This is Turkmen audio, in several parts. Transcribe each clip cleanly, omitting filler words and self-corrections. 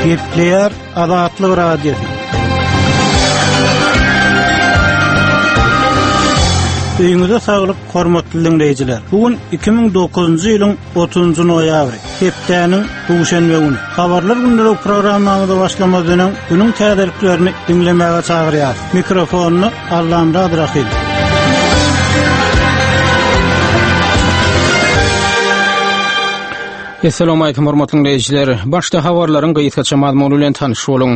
Gepler Azatlyk Radiosu. Öýüňizde saglyk, hormatly dinleýijiler. Bugün 2009-njy ýylyň 30-njy noýabry. Hepdeniň duşanbe güni. Habarlar gündälik programmamyzda başlamadan günüň täzeliklerini dinlemäge çagyrýar. Mikrofonu Allamra Adrahil. Assalamu alaykum hormatly dinleýijiler. Başda habarlaryň gyýytgaça mazmuny bilen tanyş boluň.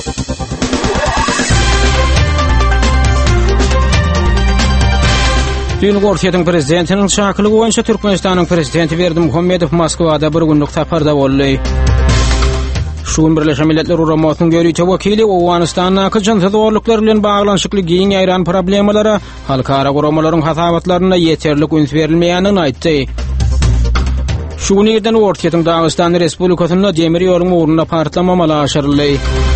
Dün Gorsiýatyň prezidentiniň şakylygy boýunça Türkmenistanyň prezidenti Berdimuhammedow Moskwada bir günlük saparda boldy. Şuun Birleşen Milletler Uramosynyň görýüçi wekili Owganystanyň jynsyz zorluklar bilen baglanyşykly giň ýaýran problemlary halkara guramalaryň hasabatlaryna ýeterlik üns berilmeýänini aýtdy. Şuun ýerden Gorsiýatyň Dağystan Respublikasyna demir ýoluň uğruna partlama mala aşyryldy.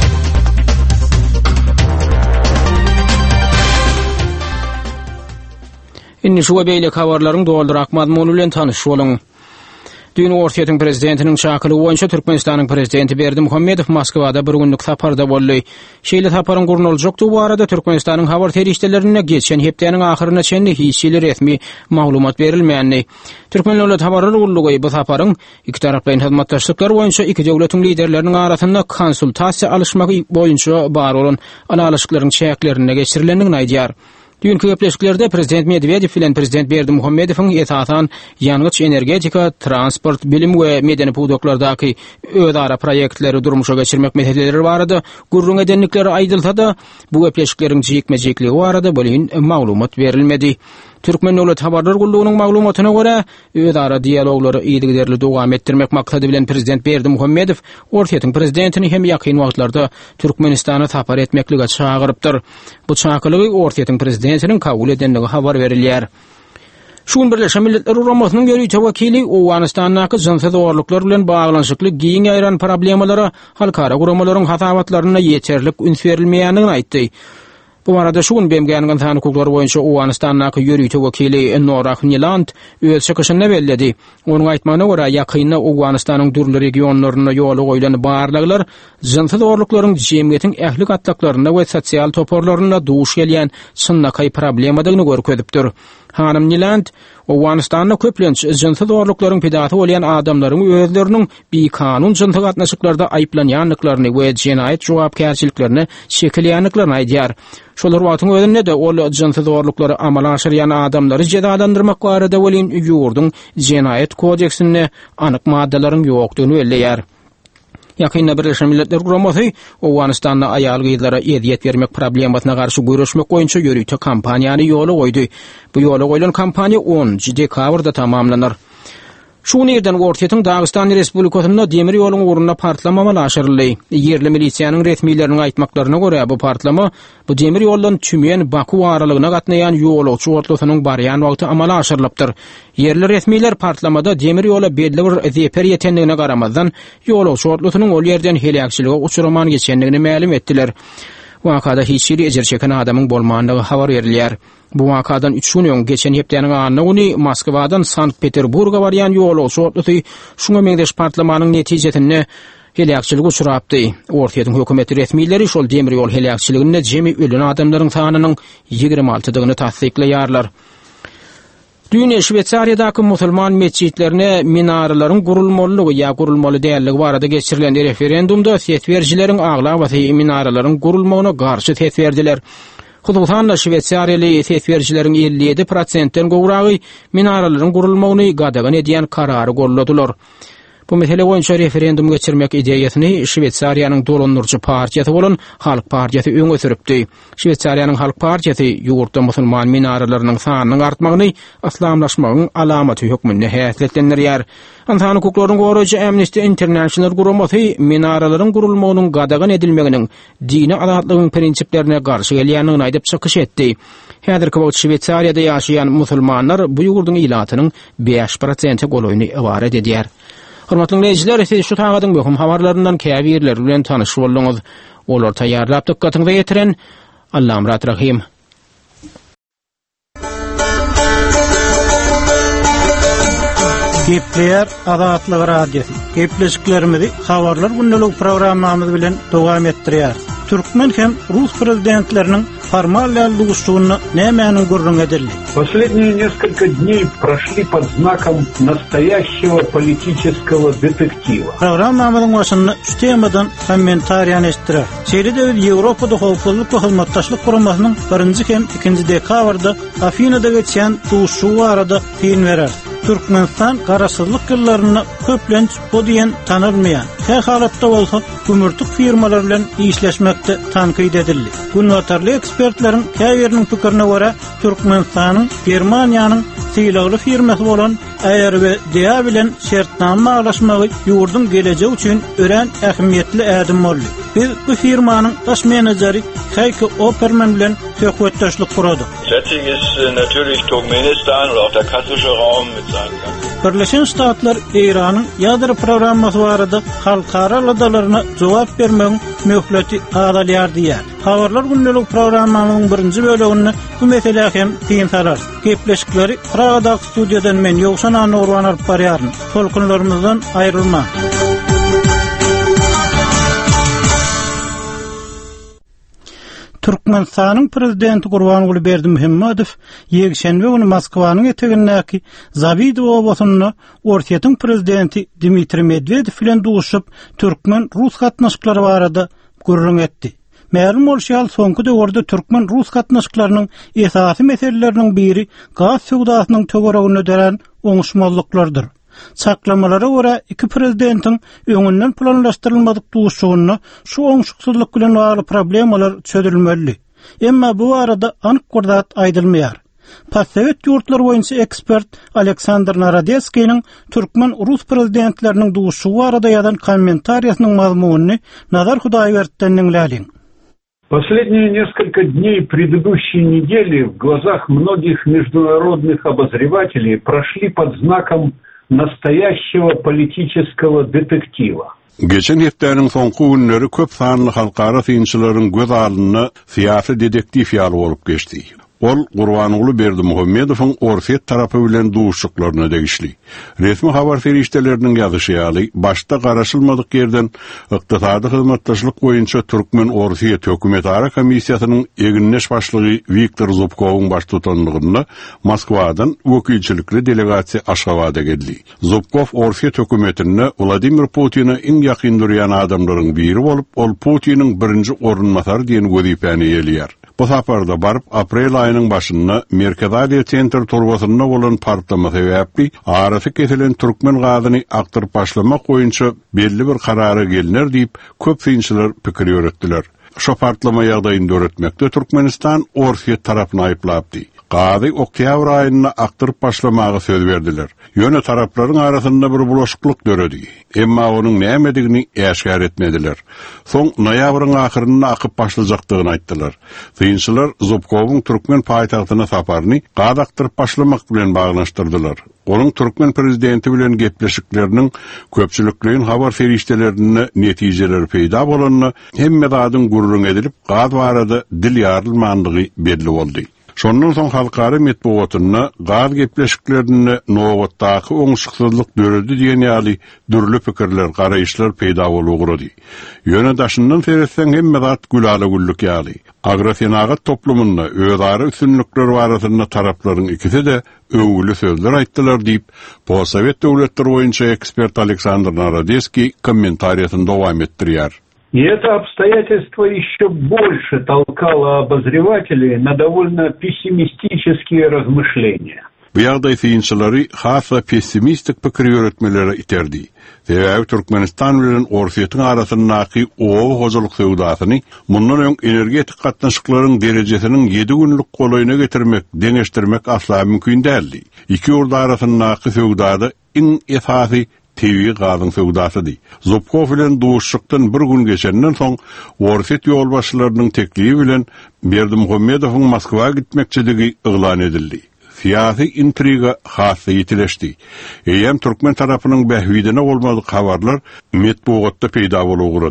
Inni şu beýlek habarlaryň doldurak mazmuny bilen tanyş boluň. Dün Gorsiýatyň prezidentiniň şakylygy boýunça Türkmenistanyň prezidenti Berdimuhammedow Moskwada bir günlük saparda boldy. Şeýle saparyň gurulmakdy bu arada Türkmenistanyň habar terişdelerine geçen hepdeniň ahyryna çenli hiçli resmi maglumat berilmeýänni. Türkmen döwlet habarlar gurulugy bu saparyň iki taraply hyzmatdaşlyklar boýunça iki döwletiň liderleriniň arasynda konsultasiýa alışmagy boýunça bar bolan analyşyklaryň çäklerine geçirilendigini aýdýar. Dünkü köpleşiklerde Prezident Medvedev bilen Prezident Berdimuhammedowyň etatan ýanygyç energetika, transport, bilim we medeni pudoklardaky özara proýektleri durmuşa geçirmek meseleleri barada gurrun edenlikleri aýdylsa-da bu köpleşiklerin jekme-jekligi barada bolýan maglumat berilmedi. Türkmen döwlet habarlar gurulugynyň maglumatyna görä, özara dialoglary ýygyderli dowam etdirmek maksady bilen Prezident Berdimuhammedow Gorsiýatyň prezidentini hem ýakyn wagtlarda Türkmenistana sapar etmeklige çagyrypdyr. Bu çakylygy Gorsiýatyň prezidentiniň kabul edenligi habar berilýär. Şuun Birleşen Milletler Uramosynyň görýüçi wekili Owganystanyň jynsyz zorluklar bilen baglanyşykly giň ýaýran problemlary halkara guramalaryň hasabatlaryna ýeterlik üns berilmeýänini aýtdy. Bu arada şuun BMG'nin insan hukukları boýunça Owganystanyň ýörüýçi wekili Norah Niland öz çykyşyna bellädi. Onuň aýtmagyna görä ýakynda Owganystanyň dürli regionlaryna ýoly goýulan barlyklar jynsyz zorluklaryň jemgyýetiň ähli gatlaklaryna we sosial toporlaryna duş gelýän çynnakay problemadygyny görkezipdir. Hanym Niland Owganystanyň köplenç jynsyz zorluklaryň pedaty bolýan adamlaryň özleriniň bekanun jynsyz gatnaşyklarda aýplanýanlyklaryny we jenaýet jogapkärçiliklerini şekillenýänliklaryny aýdýar. Şolar wagtyň özünde de ol jynsyz zorluklary amala aşyrýan adamlary cezalandyrmak barada bolýan ýurduň jenaýet kodeksinde anyk maddalaryň ýokdugyny belläýär. Ýakynda Birleşen Milletler Guramasy Owganystanyň aýal gyzlara eziýet bermek problematyna garşy görüşmek boýunça ýörüýte kampaniýany ýoly goýdy. Bu ýoly goýulan kampaniýa 10 dekabrda tamamlanar. Şuun ýerden Gorsiýatyň Dağystan Respublikasyna demir ýoluň uğruna partlama mala aşyryldy. Yerli milisiýanyň resmiýetleriniň aýtmaklaryna görä bu partlama bu demir ýoldan Tümen Baku aralygyna gatnaýan ýolagçy ortasynyň barýan wagty amala aşyrylypdyr. Yerli resmiýetler partlamada demir ýola belli bir zeper ýetendigine garamazdan ýolagçy ortasynyň ol ýerden helakçylyga uçuraman geçendigini ma'lum etdiler. Wakada hiç biri ejer çeken adamyň bolmandygy habar berilýär. Bu wakadan 3 gün öň geçen hepdeniň anyny Moskwadan Sankt-Peterburga barýan ýolagçy ortasy şuňa meňdeş partlamanyň netijesinde helakçylyga uçurapdy. Gorsiýatyň hökümeti resmiýetleri şol demir ýol helakçylygyny jemi ölen adamlaryň sanynyň 26-dygyny tasdikleýärler. Dün Şwetsariýadaky musulman mesçitlerine minaralaryň gurulmalylygy ýa gurulmaly dälligi barada geçirilen referendumda ses berjileriň agla we minaralaryň gurulmagyna garşy ses berdiler. Hususan Şwetsariýaly ses berjileriň 57%den gowragy minaralaryň gurulmagyny gadagan edýän karary golladylar. Bu mesele boýunça referendum geçirmek ideýasyny Şwetsariýanyň dolanurçy partiýasy bolan Halk Partiýasy öňe süripdi. Şwetsariýanyň Halk Partiýasy ýurtda musulman minaralarynyň sanynyň artmagyny islamlaşmagyň alamaty hökmünde häsletlendirýär. İnsan hukuklaryny goraýjy Amnesty International guramasy minaralaryň gurulmagynyň gadagan edilmeginiň dini azatlygyň prinsiplerine garşy gelýänini aýdyp çykyş etdi. Häzirki wagt Şwetsariýada ýaşaýan musulmanlar bu ýurduň ilatynyň 5% goloýuny ibaret edýär. Hormatly dinleyijiler, siz şu taýgadyň möhüm habarlaryndan käbirler bilen tanyş boldyňyz. Olar taýýarlap dikkatiňize ýetiren Allam Rahim. Gepleyer Azatlyk Radiosu. Gepleşiklerimizi habarlar günlük programmamyz bilen dowam etdirýär. Türkmen hem Rus prezidentlerinin formal ýaldygyşyny nämäni gurrun edildi. Последние несколько дней прошли под знаком настоящего политического детектива. Programmamyzyň başynda şu temadan kommentariýan etdirär. Şeýle-de Ýewropada howpsuzlyk we hyzmatdaşlyk guramasynyň 1-nji hem 2-nji dekabrda Afinada geçen duşuşy barada fin berer. Türkmenistan garaşsyzlyk ýyllaryny köplenç bu diýen tanylmaýan. Her halatda bolsa gümürtük firmalar bilen işleşmekde tankyd edildi. Günwatarly ekspertleriň käýeriniň pikirine görä Türkmenistanyň Germaniýanyň syýlagly firmasy bolan ARWDA bilen şertnama alaşmagy ýurdun geleceği üçin ören ähmiýetli ädim boldy. Biz bu firmanyň baş menejeri Heike Operman bilen söhbetdeşlik kuradyk. Setting ist natürlich Turkmenistan oder auch der kaspische Raum mit seinen Birleşen Ştatlar Iranyň ýadry programmasy barada halkara ladalaryna jogap bermegiň möhleti adalýar diýär. Habarlar günlük programmamyň 1-nji böleginde bu mesele hem tiň sarar. Gepleşikleri Pragada studiýadan men Ýowşan Anurwan alyp barýaryn. Tolkunlarymyzdan aýrylma. Türkmenistanyň prezidenti Gurbanuly Berdimuhammedow ýekşenbe güni Moskwanyň etegindäki Zavidow obasyny Ortiýetiň prezidenti Dmitri Medvedew bilen duşup Türkmen Rus gatnaşyklary barada gurrun etdi. Ma'lum bolýar, soňky döwürde Türkmen Rus gatnaşyklarynyň esasy meseleleriniň biri gaz söwdasynyň töweregine öderen oňuşmazlyklardyr. Saklamalara görä iki prezidentiň öňünden planlaşdyrylmadyk duşugyny şu oňşuksyzlyk bilen bagly problemalar çözülmeli. Emma bu arada anyk gurdat aýdylmaýar. Postsovet ýurtlar boýunça ekspert Aleksandr Narodetskiň Türkmen Rus prezidentleriniň duşugy barada ýazan kommentariýasynyň mazmunyny Nazar Hudaýberdiň dinläliň. Последние несколько дней предыдущей недели в глазах многих международных обозревателей прошли под знаком настоящего политического детектива. Geçen hepdäniň soňky günleri köp sanly halkara synçylaryň göz aldyna syýasy detektiv ýaly bolup geçdi. Ol Gurbanuly Berdimuhammedowyň Ortiýet tarapy bilen duşuşyklaryna degişli. Resmi habar ferişdeleriniň ýazyşy başda garaşylmadyk ýerden ykdysady hyzmatdaşlyk boýunça Türkmen Ortiýet hökümetara komissiýasynyň eginleş başlygy Viktor Zubkowyň baş tutanlygyna Moskwadan wekilçilikli delegasiýa Aşgabatda geldi. Zubkow Ortiýet hökümetine Vladimir Putin'i iň ýakyn durýan adamlaryň biri bolup, ol Putiniň birinji orunmasary diýen wezipany ýelýär. Bu saparda barıp aprel ayının başında Merkez Aziya Center turbasyna bolan partlama sebäpli arasy kesilen Türkmen gazyny aktyryp başlamak boýunça belli bir karara gelinir diýip köp synçylar pikir ýöretdiler. Şo partlama ýagdaýynda öretmekde Türkmenistan Ortiýet tarapyny aýplapdy. Gazy oktyabr aýyna aktyryp başlamagy söz berdiler. Ýöne taraplaryň arasynda bir bulaşyklyk döredi. Emma onuň nämedigini äşkär etmediler. Soň noýabryň ahyrynda akyp başlajakdygyny aýtdylar. Synçylar Zubkowyň Türkmen paýtagtyna saparyny gazy aktyryp başlamak bilen baglanşdyrdylar. Onuň Türkmen prezidenti bilen gepleşikleriniň köpçülikliň habar ferişdelerini netijeleri peýda bolanyny hemme zadyň gurrun edilip gazy barada dil ýarylmandygy belli boldy. Şondan soň halkara metbuatyna gaz gepleşiklerini nowatdaky oňşuksyzlyk döredi diýen ýaly dürli pikirler, garaýyşlar peýda bolugurdy. Ýöne daşyndan seretseň hemme zat gülala güllük ýaly. Agrofenagat toplumunda özara üstünlükler barasynda taraplaryň ikisi de öňgüli sözler aýtdylar diýip Postsovet döwletleri boýunça ekspert Aleksandr Narodetskiy kommentariýasyny dowam etdirýär. И это обстоятельство еще больше толкало обозревателей на довольно пессимистические размышления. Bu ýagdaý synçylary hasa pessimistik pikir ýöretmeleri iterdi. Sebäbi Türkmenistan bilen Ortiýetiň arasyndaky owa hojalyk söwdasyny mundan öň energetik gatnaşyklaryň derejesiniň 7 günlük golaýyna getirmek, deňeşdirmek asla mümkin däldi. Iki ýurt arasyndaky söwdada iň esasy TV gazyň söwdasydy. Zubkow bilen duşuşykdan bir gün geçenden soň Ortiýet ýolbaşçylarynyň teklibi bilen Berdimuhammedowyň Moskwaga gitmekçiligi yglan edildi. Siyasi intriga hassa ýetileşdi. Türkmen tarapynyň bähwidine bolmadyk habarlar metbuatda peýda bolugurdy.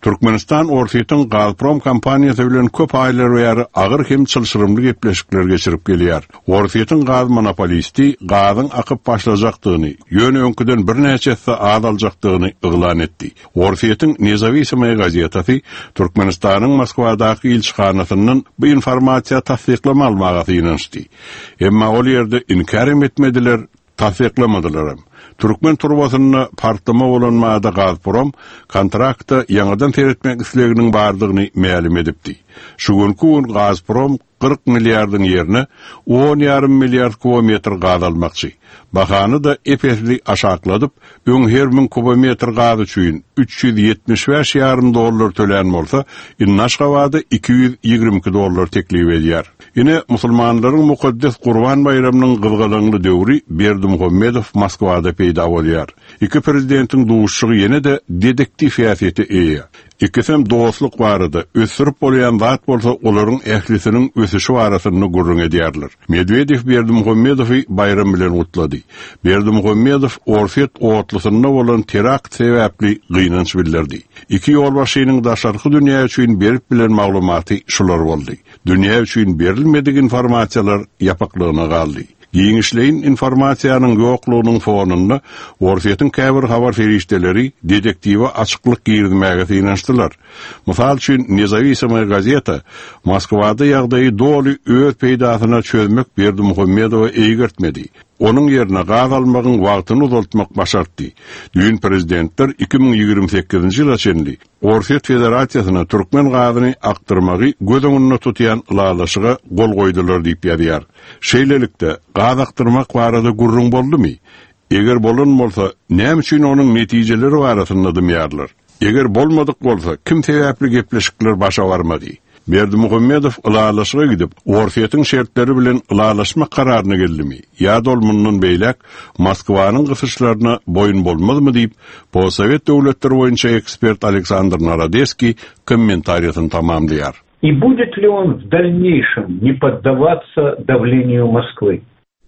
Türkmenistan Ortiýetin Gazprom kompaniýasy bilen köp aýlar bäri agyr hem çylşyrymly gepleşikler geçirip gelýär. Ortiýetin gaz monopolisti gazyň akyp başlajakdygyny, ýöne öňküden bir näçesi az aljakdygyny yglan etdi. Ortiýetin Nezawisymay gazetasy Türkmenistanyň Moskwadaky ilçihanasynyň bu informasiýa tasdiklama almagy ýynanşdy. Emma ol ýerde inkar etmediler, tasdiklamadylar. Türkmen turbasyny partlama bolanmada Gazprom kontrakta ýangydan teretmek isleginiň bardygyny ma'lum edipdi. Şu gün Gazprom 40 milliardyň ýerine 10,5 milliard kubometr gaz almakçy. Bahany da epesli aşakladyp, öň her 1000 kubometr gaz üçin $375,000 tölen bolsa, Naşgabada $222 teklip edýär. Ine musulmanlaryň mukaddes Gurban bayramynyň gyzgalyňly döwri Berdimuhammedow Moskwada peýda bolýar. Iki prezidentiň duşugy ýene de dedektif ýasaty eýe. İkisem dostluk barada ösürüp bolýan zat bolsa olaryň ählisiniň ösüşi barasyny gurrun edýärler. Medvedew Berdimuhammedowy bayram bilen gutlady. Berdimuhammedow Ortiýet otlusyna bolan terakt sebäpli gynanç bildirdi. Iki ýolbaşynyň daşarky dünýä üçin berip bilen maglumaty şular boldy. Dünýä üçin berilmedik informasiýalar ýapaklygyna galdy. Giňişleýin informasiýanyň ýoklugynyň fonunda Ortiýetin käbir habar ferişdeleri detektiwa açyklyk girdirmäge ýynanşdylar. Mysal üçin Nezawisymay gazeta Moskwada ýagdaýy doly öz peýdasyna çözmek Berdimuhammedowa eýgertmedi. Onun yerine gaz almagyň wagtyny uzaltmak başartdy. Düýün prezidentler 2028-nji ýyla çenli Ortiýet Federasiýasyna Türkmen gazyny aktyrmagy göz öňünde tutýan ulalaşyga gol goýdular diýip ýazýar. Şeýlelikde gaz aktyrmak barada gurrun boldumy? Eger bolan bolsa, näme üçin onuň netijeleri barasynda dymýarlar? Eger bolmadyk bolsa, kim sebäpli gepleşikler başa barmady? Berdimuhammedow ulalaşyga gidip, Ortiýetiň şertleri bilen ulalaşma kararyna geldimi? Ýa-da ol mundan beýlek Moskwanyň gysyşlaryna boyun bolmadymy diýip, Possovet döwletleri boýunça ekspert Aleksandr Narodeski kommentariýasyny tamamlaýar. И будет ли он в дальнейшем не поддаваться давлению Москвы?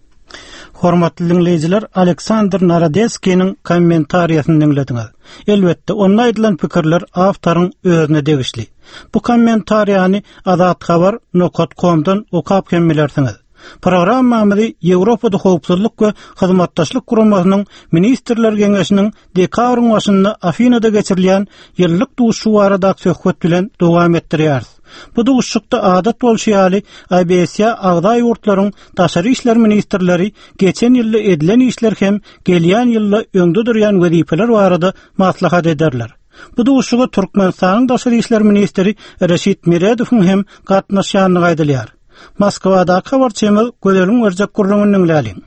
Hormatly dinleyijiler, Aleksandr Narodeskiň kommentariýasyny dinlediňiz. Elbetde onda aýdylan pikirler awtoryň özüne degişli. Bu kommentariýany Azat Habar Nokot.com'dan okap kemmilersiňiz. Programmamyzy Ýewropada howpsuzlyk we hyzmatdaşlyk guramasynyň ministrler geňeşiniň dekabrň başynda Afinada geçirilýän ýyllyk duşu barada söhbet bilen dowam etdirýär. Bu duşukda adat bolşýaly ABS agda ýurtlaryň daşary işler ministrleri geçen ýylda edilen işler hem gelýän ýylda öňde durýan wezipeler barada maslahat ederler. Bu duşuga Türkmenistanyň daşary işler ministri Reşit Miredowyň hem gatnaşýanyny gaýdylýar. Moskwada habarçymyz Gölelim Werjek gurrungyň näliň.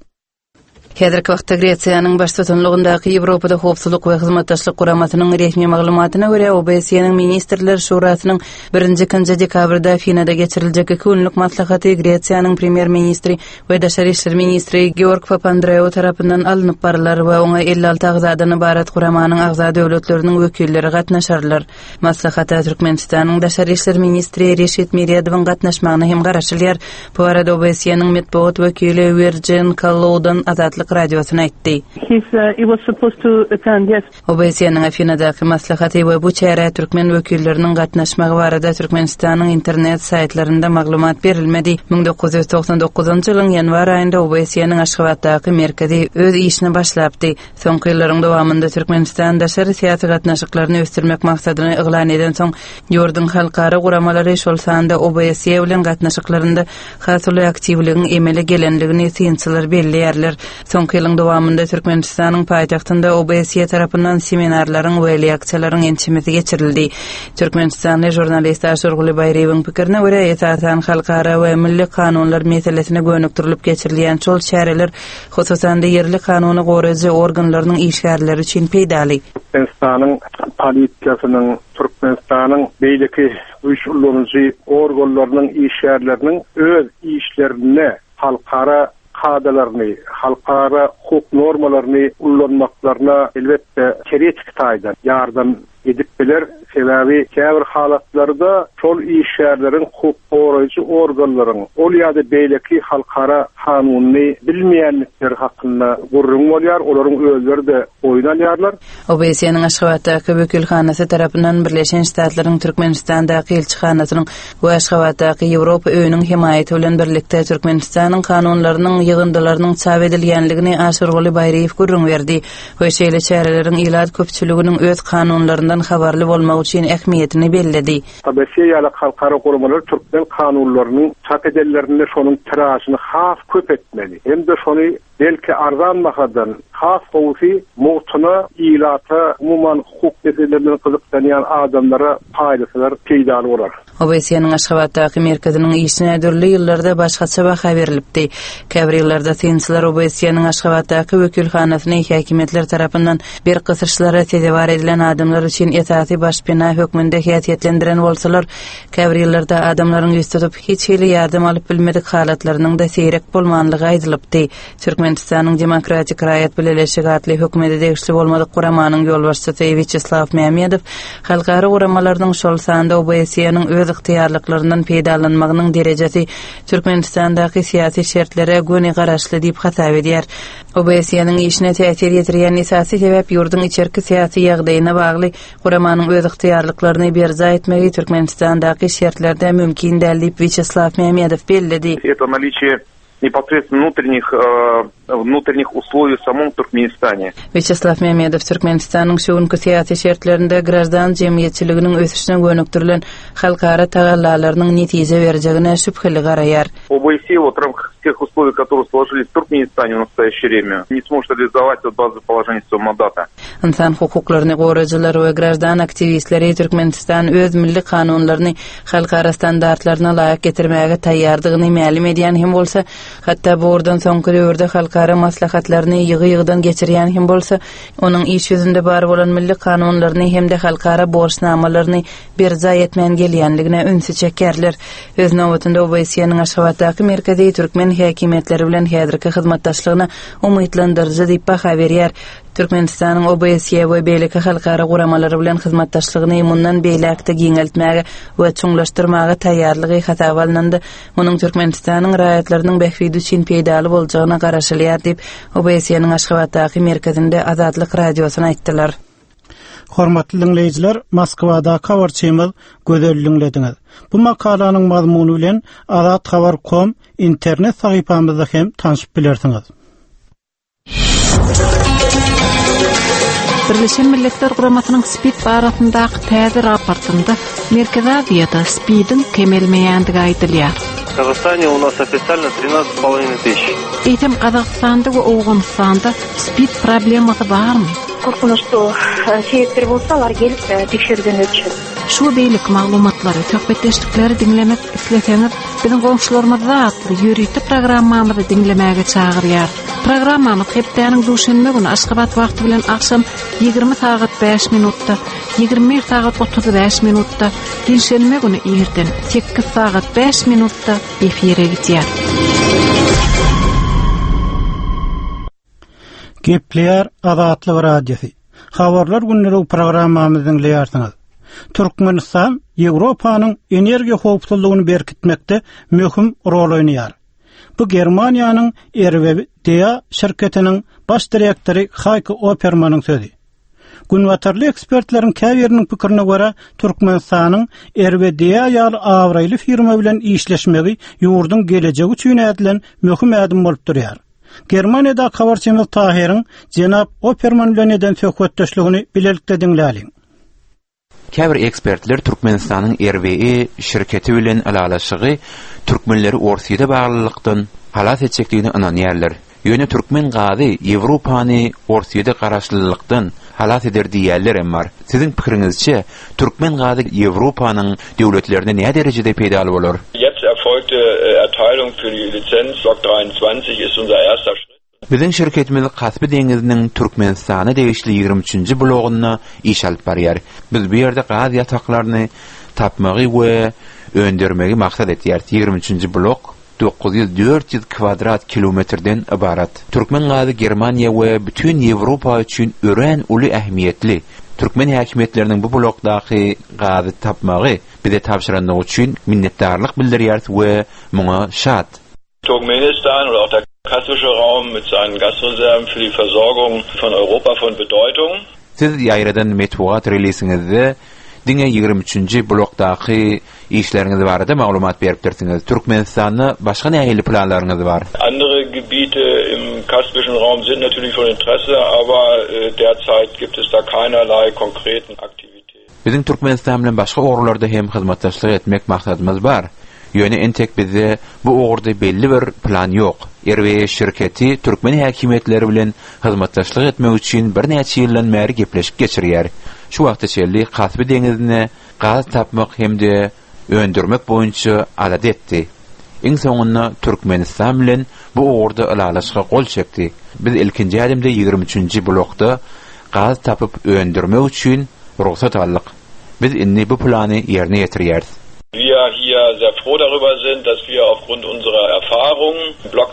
Häzirki wagtda Gretsiýanyň baş tutanlygyndaky Ýewropada howpsuzlyk we hyzmatdaşlyk guramasynyň resmi maglumatyna görä OBSE-niň ministrler şurasynyň 1-2 dekabrda Afinada geçiriljek 2 günlük maslahaty Gretsiýanyň premier ministri we daşary işler ministri Georg Papandreou tarapyndan alınıp barlar we oňa 56 agzadan ibarat guramanyň agza döwletleriniň wekilleri gatnaşarlar. Maslahata Türkmenistanyň daşary işler ministri Reşit Miredowyň gatnaşmagyny hem garaşylýar. Bu arada OBSE-niň medeniýet wekili Virgin Kalloudan Azatlyk radiosyna aýtdy. He was supposed to attend, yes. OBSE-niň Afinadaky maslahaty we bu çäre türkmen wekilleriniň gatnaşmagy barada Türkmenistanyň internet saytlarynda maglumat berilmedi. 1999-njy ýylyň ýanwar aýynda OBSE-niň Aşgabatdaky merkezi öz işini başlapdy. Soňky ýyllaryň dowamında Türkmenistan daşary syýasy gatnaşyklaryny ösdürmek maksadyny yglan eden soň ýurdun halkara guramalary şol sanda OBSE bilen gatnaşyklarynda hasly aktivliginiň emele gelenligini synçylar belliýärler. Soňky ýylyň dowamında Türkmenistanyň paýtagtynda OBSE tarapyndan seminarlaryň we leksiýalaryň ençimesi geçirildi. Türkmenistanyň jurnalist Aşurguly Bayreýewiň pikirine görä, esasan halkara we milli kanunlar meselesine gönükdirilip geçirilýän şol çäreler hususan da yerli kanuny goraýjy organlarynyň işgärleri üçin peýdaly. Türkmenistanyň politikasynyň, Türkmenistanyň beýleki güýçlüleriniň organlarynyň işgärleriniň öz işlerini halkara kadalaryny, halkara hukuk normalaryny ullanmaklaryna elbetde kereçik taýdan ýardam edip biler. Sebäbi käbir halatlarda şol işgärlerin hukuk goraýjy organlaryň ol ýa-da beýleki halkara kanuny bilmeýänlikler hakynda gurrun bolýar, olaryň özleri de oýnalýarlar. OBS'niň Aşgabatdaky wekilhanasy tarapyndan Birleşen Ştatlaryň Türkmenistandaky elçihanasynyň we Aşgabatdaky Ýewropa öýüniň himayaty bilen birlikde Türkmenistanyň kanunlarynyň ýygyndylarynyň çap edilýänligini Aşurguly Bayraýew gurrun berdi. We şeýle çäreleriň ilad köpçüliginiň öz kanunlaryndan habarly bolmak üçin ähmiýetini belledi. OBS ýaly halkara gurumlar Türkmen kanunlarynyň çap edilýänlerini şonuň tiraşyny has köp etmeli. Hem de şonu belki arzan mahadan has gowsy muhtuna ilata umuman hukuk meselelerinden gyzykdanýan adamlara paýdasylar peýda bolar. OBS'niň Aşgabatdaky merkeziniň işine dürli ýyllarda başgaça baha berilipdi. Käbir ýyllarda synçylar OBS'niň Aşgabatdaky wekilhanasyny häkimetler tarapyndan bir gysyrçylara tedewar edilen adamlar üçin etaty başpena hökmünde häsiýetlendiren bolsalar, käbir ýyllarda adamlaryň ýüz tutup hiç hili ýardam alyp bilmedik halatlarynyň da seýrek bolmanlygy aýdylypdy. Türkmenistanyň Demokratik Raýat Birleşigi adly hökümeti degişli bolmadyk guramanyň ýolbaşçysy Vyacheslav Mehmedow halkara guramalarynyň şol sanda OBS'niň öz ygtyarlyklaryndan peýdalanmagynyň derejesi Türkmenistandaky syýasy şertlere göni garaşly diýip hasap edýär. OBS'niň işine täsir ýetirýän esasy sebäp ýurdun içerki syýasy ýagdaýyna bagly guramanyň öz ygtyarlyklaryny berza etmegi Türkmenistandaky şertlerde mümkin däl diýip Vyacheslav Mehmedow belledi. Это наличие непосредственно внутренних условий в самом Туркменистане. Vyacheslav Mehmedow Türkmenistanyň şoňky syýasy şertlerinde gраждан jemgyýetçiliginiň ösüşine gönükdirilen halkara tagallalarynyň netije berjegine şüpheli garaýar. ОБСЕ в рамках тех условий, которые сложились в Туркменистане в настоящее время, не сможет реализовать базовое положение своего мандата. İnsan hukuklaryny goraýjylar we gраждан aktivistleri Türkmenistan öz milli kanunlaryny halkara standartlaryna laýyk getirmäge taýýardygyny ma'lum edýän hem bolsa, hatda bordan soňky döwürde halkara maslahatlaryny ýygy-ýygydan geçirýän hem bolsa, onuň iş ýüzünde bar bolan milli kanunlaryny hem de halkara borçnamalaryny berza etmän gelýänligine ünsü çekerler. Öz nowatynda OBS'niň Aşgabatdaky merkezi türkmen häkimetleri bilen häzirki hyzmatdaşlygyna umytlandyrjy diýip baha berýär. Türkmenistanyň OBS'ye we beýleki halkara guramalary bilen hyzmatdaşlygyny mundan beýlekde giňeltmäge we çuňlaşdyrmaga taýýarlygy hasaba alyndy. Munyň Türkmenistanyň raýatlarynyň bähfidi üçin peýdaly boljagyna garaşylýar diýip OBS'niň Aşgabatdaky merkezinde Azatlyk radiosyna aýtdylar. Hormatly dinleyijiler, Moskwada Habar Channel gözelliňlediňiz. Bu makalanyň mazmuny bilen azathabar.com internet sahypamyzda hem tanyşyp bilersiňiz. Birleşen Milletler Guramasynyň SPID barasyndaky täze raportynda Merkezi Aziýada SPID-iň kemelmeýändigi aýdylýar. В Казахстане у нас официально 13,5 тысяч. Eýtem Kazakstanda we Owganystanda SPID problemasy barmy? Korkunçlu sebepler bolsa alar gelip tekşerden ötüşür. Şu beýlik maglumatlary, söhbetleşdikleri diňlemek isleseňiz, biziň goňşularymyz atly ýürüýti programmamyzy diňlemäge çagyrýar. Programmamyz hepdeniň duşanma güni Aşgabat wagty bilen akşam 20 saat 5 minutda, 21 saat 35 minutda, ginşenme güni ýerden 8 saat 5 minutda efire gitýär. Gepler Azatlyk radiosu. Habarlar günleri programmamyzyň leýärsiňiz. Türkmenistan Ýewropanyň energiýa howpsuzlygyny berkitmekde möhüm rol oýnaýar. Bu Germaniýanyň RWE şirketiniň baş direktori Heiko Oppermanyň sözi. Günwatarly ekspertleriň käbiriniň pikirine görä, Türkmenistanyň RWE ýaly awraýly firma bilen işleşmegi ýurdun gelejegi üçin edilen möhüm adım bolup durýar. Germaniýada Habar Channel Tahiriň Jenap Opperman bilen eden söhbetdeşligini bilelikde diňläliň. Käbir ekspertler Türkmenistanyň RWE şirketi bilen alalaşygy türkmenleri orsyda baglylykdan halat etjekdigini ananýarlar. Ýöne türkmen gazy Ýewropany orsyda garaşlylykdan halat eder diýerler emar. Siziň pikiriňizçe türkmen gazy Ýewropanyň döwletlerine näme derejede peýdaly bolar? Jetzt erfolgte Erteilung für die Lizenz Block 23 ist unser erster Schritt. Biziň şirketimiz Kaspy deňiziniň Türkmenistana degişli 23-nji blogyna iş alyp barýar. Biz bu ýerde gaz ýataklaryny tapmagy we öndermegi maksat etýär. 23-nji blok 900-400 kvadrat kilometrden ibarat. Türkmen gazy Germaniýa we bütün Ýewropa üçin ören uly ähmiýetli. Türkmen häkimetleriniň bu blokdaky gazy tapmagy bize tapşyrandygy üçin minnetdarlyk bildirýär we muňa şat. Turkmenistan oder auch der kaspische Raum mit seinen Gasreserven für die Versorgung von Europa von Bedeutung. Siz ýaýradan metbuat releasiňizde diňe 23-nji blokdaky işleriňiz barada maglumat berip durdyňyz. Türkmenistanyň başga nähili planlaryňyz bar? Andere Gebiete im kaspischen Raum sind natürlich von Interesse, aber derzeit gibt es da keinerlei konkreten Aktivitäten. Bizim Türkmenistan bilen başga ogurlarda hem hyzmatdaşlyk etmek maksadymyz bar. Ýöne entek bizde bu ogurda belli bir plan ýok. RWE şirketi Türkmen häkimetleri bilen hyzmatdaşlyk etmek üçin bir näçe ýyldan bäri gepleşip geçirýär. Şu wagtda çelli Kaspi deňizine gaz tapmak hemde öndürmek boýunça adat etdi. Iň soňunda Türkmenistan bilen bu ogurda alalaşyga gol çekdi. Biz ilkinji adamda 23-nji blokda gaz tapyp öndürmek üçin ruhsat aldyk. Biz inni bu plany ýerine ýetirýäris. Wir hier sehr froh darüber sind, dass wir aufgrund unserer Erfahrung Block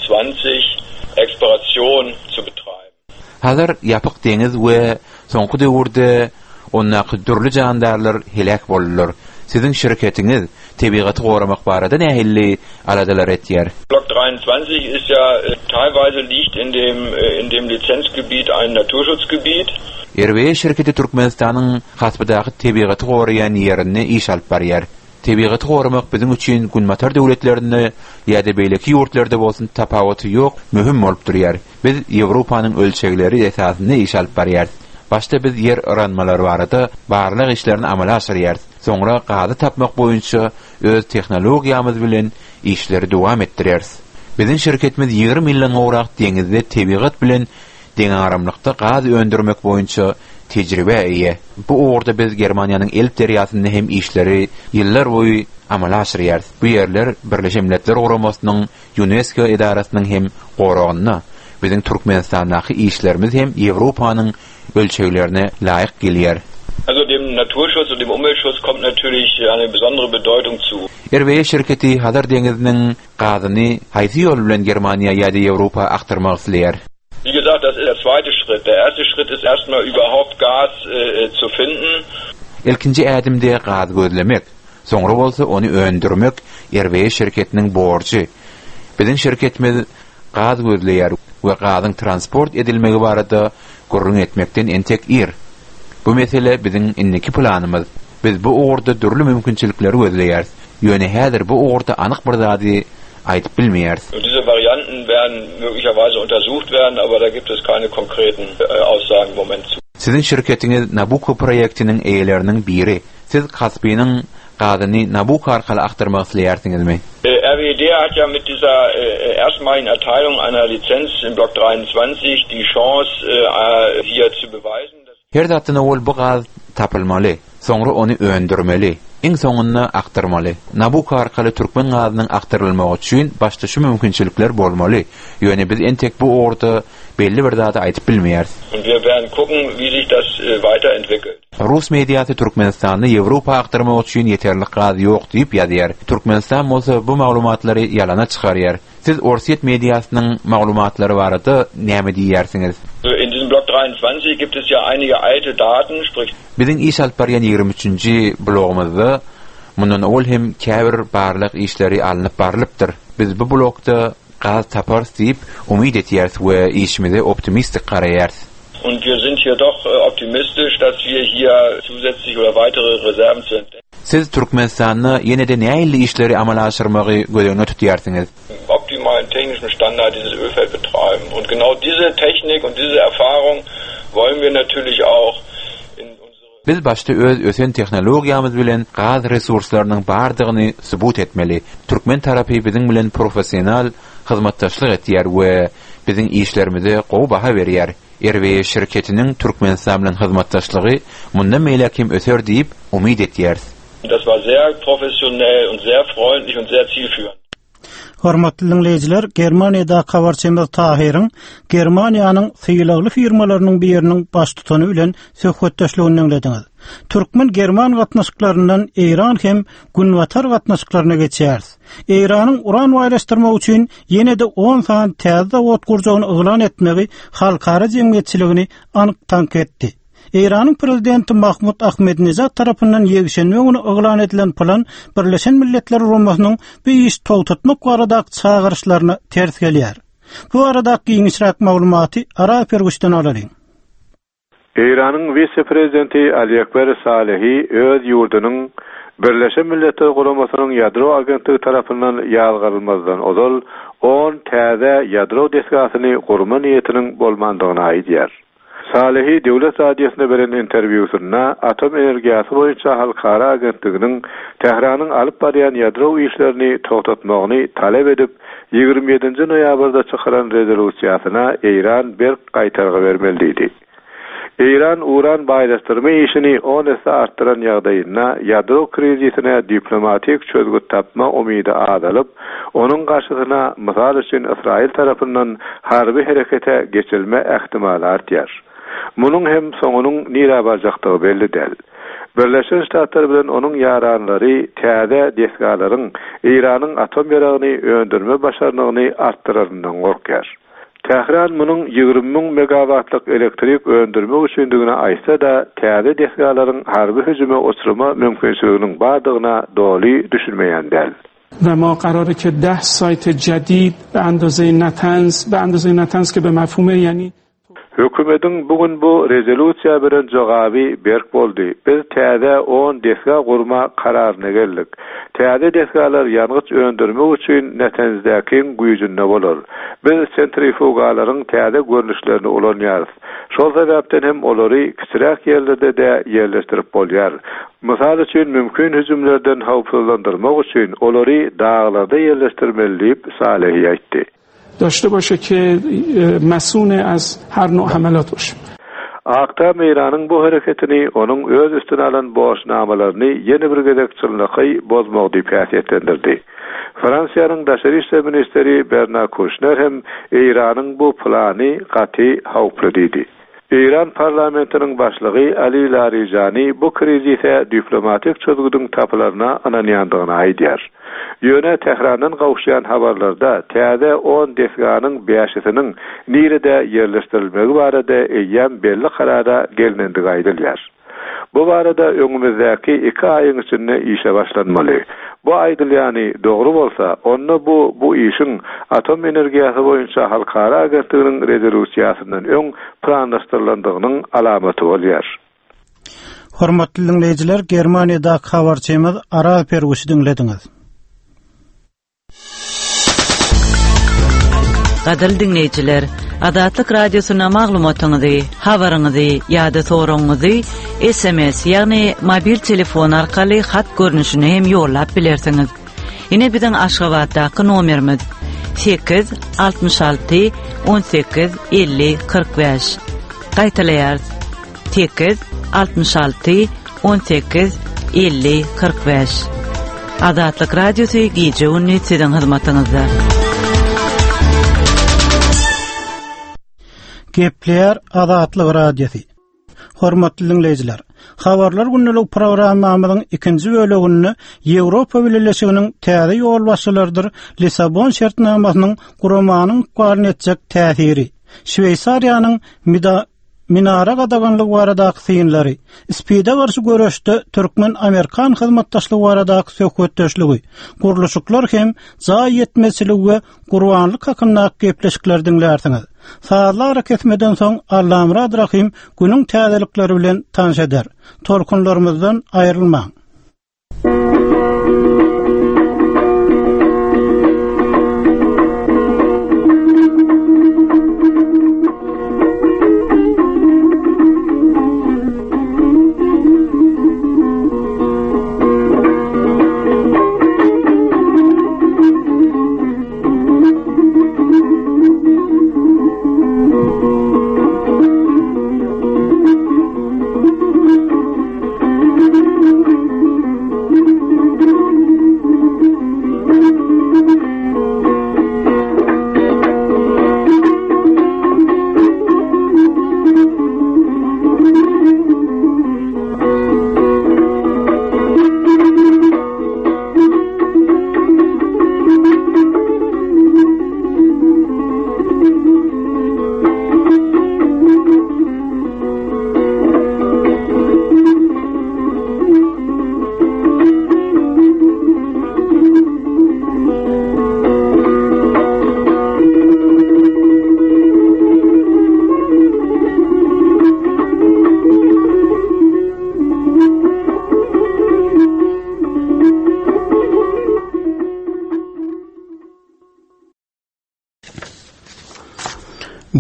23 Exploration zu betreiben. Hazır yapık deňiz we soňky döwürde onnaky türlü jandarlar helak bolýar. Sizin şirketiňiz tebigaty goramak barada nähili aladalar etýär? Block 23 ist ja teilweise liegt in dem Lizenzgebiet ein Naturschutzgebiet. RWE şirketi Türkmenistanyň hasbydaky tebigaty gorayan ýerine iş alyp barýar. Tebigaty goramak bizim üçin günmatar döwletlerinde ýa-da beýleki ýurtlarda bolsun tapawaty ýok, möhüm bolup durýar. Biz Ýewropanyň ölçegleri esasynda iş alyp barýar. Başta biz yer öğrenmeleri barada barlyk işlerini amala aşyrýar. Soňra gazy tapmak boýunça öz tehnologiýamyz bilen işleri dowam etdirýär. Bizin şirketimiz 20 milyon ograk deňizde tebigat bilen deňaramlykda gazy öndürmek boýunça tejribe eýe. Bu orada biz Germaniýanyň Elb deriýasynda hem işleri ýyllar boýy amala aşyrýar. Bu ýerler Birleşik Milletler Guramasynyň UNESCO edarasynyň hem goragyna bizin Türkmenistandaky işlerimiz hem Ýewropanyň ölçeglerine laýyk gelýär. Also dem Naturschutz und dem Umweltschutz kommt natürlich eine besondere Bedeutung zu. RWE şirketi Hazar deňiziniň gazyny haýsy ýol bilen Germaniýa ýa-da Ýewropa aktarmak isleýär? Wie gesagt, das ist der zweite Schritt. Der erste Schritt ist erstmal überhaupt Gas zu finden. İlkinji adımda gaz gözlemek. Soňra bolsa onu öndürmek RWE şirketiniň borçy. Bizin şirketimiz gaz gözleýär we gazyň transport edilmegi barada gurrun etmekden entek ir. Bu mesele bizim inniki planımız. Biz bu ogurda türlü mümkinçilikleri gözleýär. Ýöne häzir bu ogurda anyk bir zady aýdyp bilmeýäris. Diese Varianten werden möglicherweise untersucht werden, aber da gibt es keine konkreten Aussagen im Moment zu. Sizin şirketiňiz Nabucco projektiniň eýeleriniň biri. Siz Kaspiyanyň gazyny Nabucco arkaly aktarmak isleýärsiňizmi? RWD hat ja mit dieser erstmaligen Erteilung einer Lizenz in Block 23 die Chance hier zu beweisen. Her zatda ol bu gaz tapylmaly, soňra onu öndürmeli, iň soňunda aktarmaly. Nabucco arkaly Türkmen gazynyň aktarylmagy üçin başda şu mümkinçilikler bolmaly. Ýöne biz entek bu orda belli bir zady aýdyp bilmeýäris. Und wir werden gucken, wie sich das weiterentwickelt. Rus mediýasy Türkmenistanyň Ýewropa aktarmagy üçin ýeterli gaz ýok diýip ýazýar. Türkmenistan bolsa bu maglumatlary ýalana çykarýar. Siz Orsiet mediýasynyň maglumatlary barada näme diýersiňiz? In diesem Block 23 gibt es ja einige alte Daten, sprich Bizin iş alyp barýan 23-nji blogumyzda mundan ol hem käbir barlyk işleri alınıp barlypdyr. Biz bu blokda gaz tapar diýip umyt etýäris we işimize optimistik garaýarys. Und wir sind hier doch optimistisch, dass wir hier zusätzlich oder weitere Reserven zu entdecken. Siz Türkmenistanyň ýene-de nähili işleri amala aşyrmagy gözeňe tutýarsyňyz? Optimalen technischen Standard dieses Ölfeld betreiben. Und genau diese Technik und diese Erfahrung wollen wir natürlich auch in unsere... Biz başta ösen tehnologiýamyz bilen gaz resurslarynyň bardygyny subut etmeli. Türkmen tarapy biziň bilen professional hyzmatdaşlyk etýär we biziň işlerimize gowy baha berýär. RWE şirketiniň Türkmenistan bilen hyzmatdaşlygy mundan meýlekim öter diýip umyt etýär. Das war sehr professionell und sehr freundlich und sehr zielführend. Hormatly dinleyijiler, Germaniýada Kawarçemel Tahiryň Germaniýanyň syýylagly firmalarynyň biriniň baş tutany bilen söhbetdeşligini dinlediňiz. Türkmen German gatnaşyklaryndan Eýran hem günwatar gatnaşyklaryna geçýär. Eýranyň uran waýlaşdyrmak üçin ýene-de 10 saat täze wot gurjagyny yglan etmegi halkara jemgyýetçiligini anyk tank etdi. İran'ın prezidenti Mahmud Ahmadinejad tarapyndan ýegişenme güni oglan edilen plan Birleşen Milletler Guramasynyň bu iş togtatmak barada çağırışlaryna ters gelýär. Bu aradaky ýeňişrak maglumaty Ara Pergüşden alaryň. İran'ın vice-prezidenti Ali Ekber Salehi öz ýurdunyň Birleşen Milletler Guramasynyň ýadro agentlygy tarapyndan ýalgarylmazdan ozal 10 täze ýadro desgasyny gurma niýetiniň bolmandygyny aýdýar. Salehi Döwlet Radiosyna beren interwýusynda atom energiýasy boýunça halkara agentliginiň Tehranyň alyp barýan ýadro işlerini togtatmagyny talep edip 27 noýabrda çykaran rezolýusiýasyna İran bir gaýtargy bermeliydi. İran uran baýdastyrma işini 10 esse artdyran ýagdaýynda ýadro krizisine diplomatik çözgüt tapma umydy adalyp, onuň garşysyna mysal üçin İsrail tarapyndan harby herekete geçilme ähtimaly artýar. Munyň hem soňunyň nire barjakdygy belli däl. Birleşen Ştatlar bilen onuň ýaranlary täze desgalaryň İranyň atom ýaragyny öndürme başarnygyny artdyraryndan gorkýar. Tehran munyň 20.000 megawatlyk elektrik öndürmek üçindigine aýtsa da, täze desgalaryň harby hüjüme uçurma mümkinçiliginiň bardygyna doly düşünmeýän däl. و ما قراره که 10 سایت جدید به اندازه نتنز که به مفهوم یعنی Hökümetiň bugün bu rezolýusiýa beren jogaby berk boldy. Biz täze 10 desga gurma kararyna geldik. Täze desgalar ýangyç öndürmek üçin netenzdäkiň güýjünde bolar. Biz sentrifugalaryň täze görnüşlerini ulanýarys. Şol sebäpden hem olary kiçiräk ýerlerde de ýerleşdirip bolýar. Mysal üçin mümkin hüjümlerden hawpsuzlandyrmak üçin olary dağlarda ýerleşdirmeli Salih aýtdy. داشته باشه که مسئول از هر نوع حملات باشه. Aqtam İran'ın bu hareketini onun öz üstüne alan boşnamalaryny yeni bir gezek çylnaky bozmak diýip häsiýetlendirdi. Fransiýanyň daşary işler ministeri Bernard Kouchner hem İran'ın bu plany gaty hawply diýdi. İran parlamentiniň başlygy Ali Larijani bu krizise diplomatik çözgüdüň tapylaryna ananýandygyny aýdýar. Ýöne Tehranyň gawşaýan habarlarda täze 10 desganyň 5-siniň nirede ýerleşdirilmegi barada eýýän belli karara gelinendigi aýdylýar. Bu barada öňümüzdäki 2 aýyň içinde işe başlanmaly. Bu aýdylýany dogry bolsa, onda bu işin atom energiýasy boýunça halkara agentliginiň rezolýusiýasyndan öň planlaşdyrylandygynyň alamaty bolýar. Hormatly dinleýijiler, Germaniýada habarçymyz Ara Pergüşi dinlediňiz. Gadal dinleyijiler, Adatlyk radiosyna maglumatyňyzy, habaryňyzy ýa-da soragyňyzy SMS ýagny mobil telefon arkaly hat görnüşine hem ýollap bilersiňiz. Ine biziň Aşgabatdaky nomerimiz 866 18 50 45. Gaýtaýar 866 18 50 45. Adatlyk radiosy gije ünni siziň hyzmatyňyzda. Gepler Adatlyk radiosi. Hormatly dinleyijiler, habarlar günlük programmamyzyň 2-nji bölegini Ýewropa Birleşiginiň täze ýol başçylardyr Lisabon şertnamasynyň guramanyň garnetjek täsiri, Şweýsariýanyň minara gadaganlygy baradaky synlary, Spida garşy görüşde Türkmen-Amerikan hyzmatdaşlygy baradaky söhbetdeşligi, guruluşyklar hem za ýetmeçiligi we gurbanlyk hakynda gepleşikler dinlärsiňiz. Saatlar kesmeden soň Allamrad Rahim günüň täzelikleri bilen tanış eder. Tolkunlarymyzdan aýrylmaň.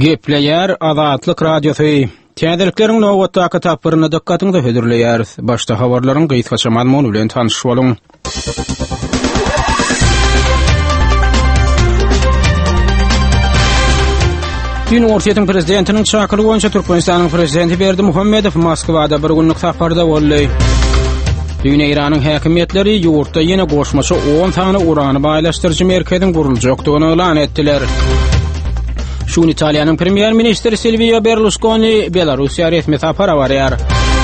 Gepleyer Azatlyk Radiosu. Täzeliklerin nowatda kitaplaryna dikkatyňyzy hödürleýär. Başda habarlaryň gysgaça mazmuny bilen tanyşyp boluň. Dün Ortiýetiň prezidentiniň çakyly boýunça Türkmenistanyň prezidenti Berdimuhammedow Moskwada bir günlük saparda boldy. Dün Iranyň häkimetleri ýurtda ýene goşmaça 10 tane urany baýlaşdyrjy merkeziň guruljakdygyny elan etdiler. Şun Italiýanyň premier ministri Silvio Berlusconi Belarusiýa resmi sapara barýar.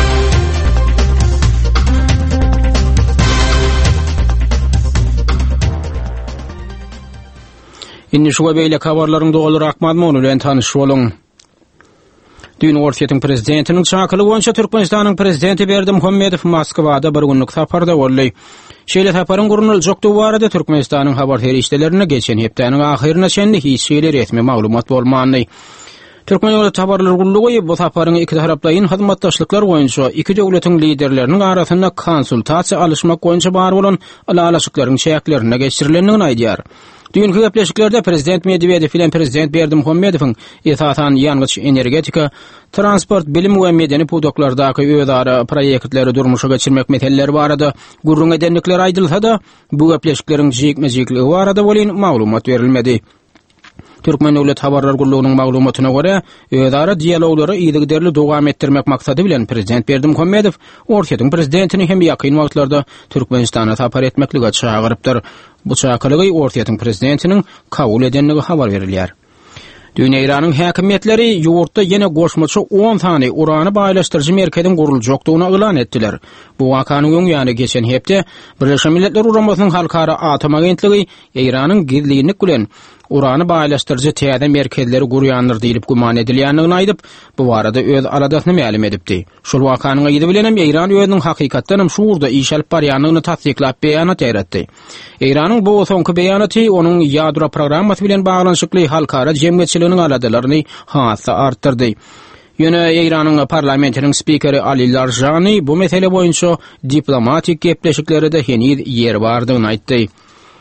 Inni şu beýle habarlaryň dogulrak mazmuny bilen tanyşyp boluň. Dün Ortiýetiň prezidentiniň çakyly boýunça Türkmenistanyň prezidenti Berdimuhammedow Moskwada bir günlük saparda boldy. Şeýle saparyň guruljakdygy barada Türkmenistanyň habar terişlerine geçen hepdeniň ahyryna çenli hiç şeýle resmi maglumat bolmany. Türkmen Döwlet Habarlar Gurulugy bu saparyň iki taraplaryň hyzmatdaşlyklar boýunça iki döwletiň liderleriniň arasynda konsultasiýa alışmak boýunça bar bolan alalaşyklaryň şäklerine geçirilendigini aýdýar. Dünkü gepleşiklerde Prezident Medvedew bilen Prezident Berdimuhammedowyň esasany ýangyç energetika, transport, bilim we medeni pudoklardaky özara proýektleri durmuşa geçirmek meseleleri barada gurrun edenlikler aýdylsa-da, bu gepleşikleriň jekme-jekligi barada bolan maglumat berilmedi. Türkmen Döwlet Habarlar Gurulugynyň maglumatyna görä, özara dialoglary ýygyderli dowam etdirmek maksady bilen Prezident Berdimuhammedow Ortiýetiň prezidentini hem ýakyn wagtlarda Türkmenistana sapar etmeklige çagyrypdyr. Bu çakylygy Ortiýetiň prezidentiniň kabul edenligi habar berilýär. Dün Iranyň häkimetleri ýurtda ýene goşmaça 10 tane urany baýlaşdyrjy merkeziň guruljakdygyny elan etdiler. Bu wakanyň ýany geçen hepde Birleşen Milletler Uramasynyň halkara atom agentligi Iranyň gizlilik bilen urany baýlaşdyrjy täze merkezleri gurýandyr diýilip guman edilýändigini aýdyp, bu barada öz aladasyny ma'lum edipdi. Şol wakanyň aýdy bilenem Iran özüniň hakykatdan hem şurda iş alyp barýandygyny tasdiklap beýanat eretdi. Iranyň bu soňky beýanaty onuň ýadro programmasy bilen baglanyşykly halkara jemgyýetçiliginiň aladalaryny hassa artdyrdy. Ýöne Iranyň parlamentiniň spikeri Ali Larjani bu mesele boýunça diplomatik gepleşiklerde henüz ýer bardygyny aýtdy.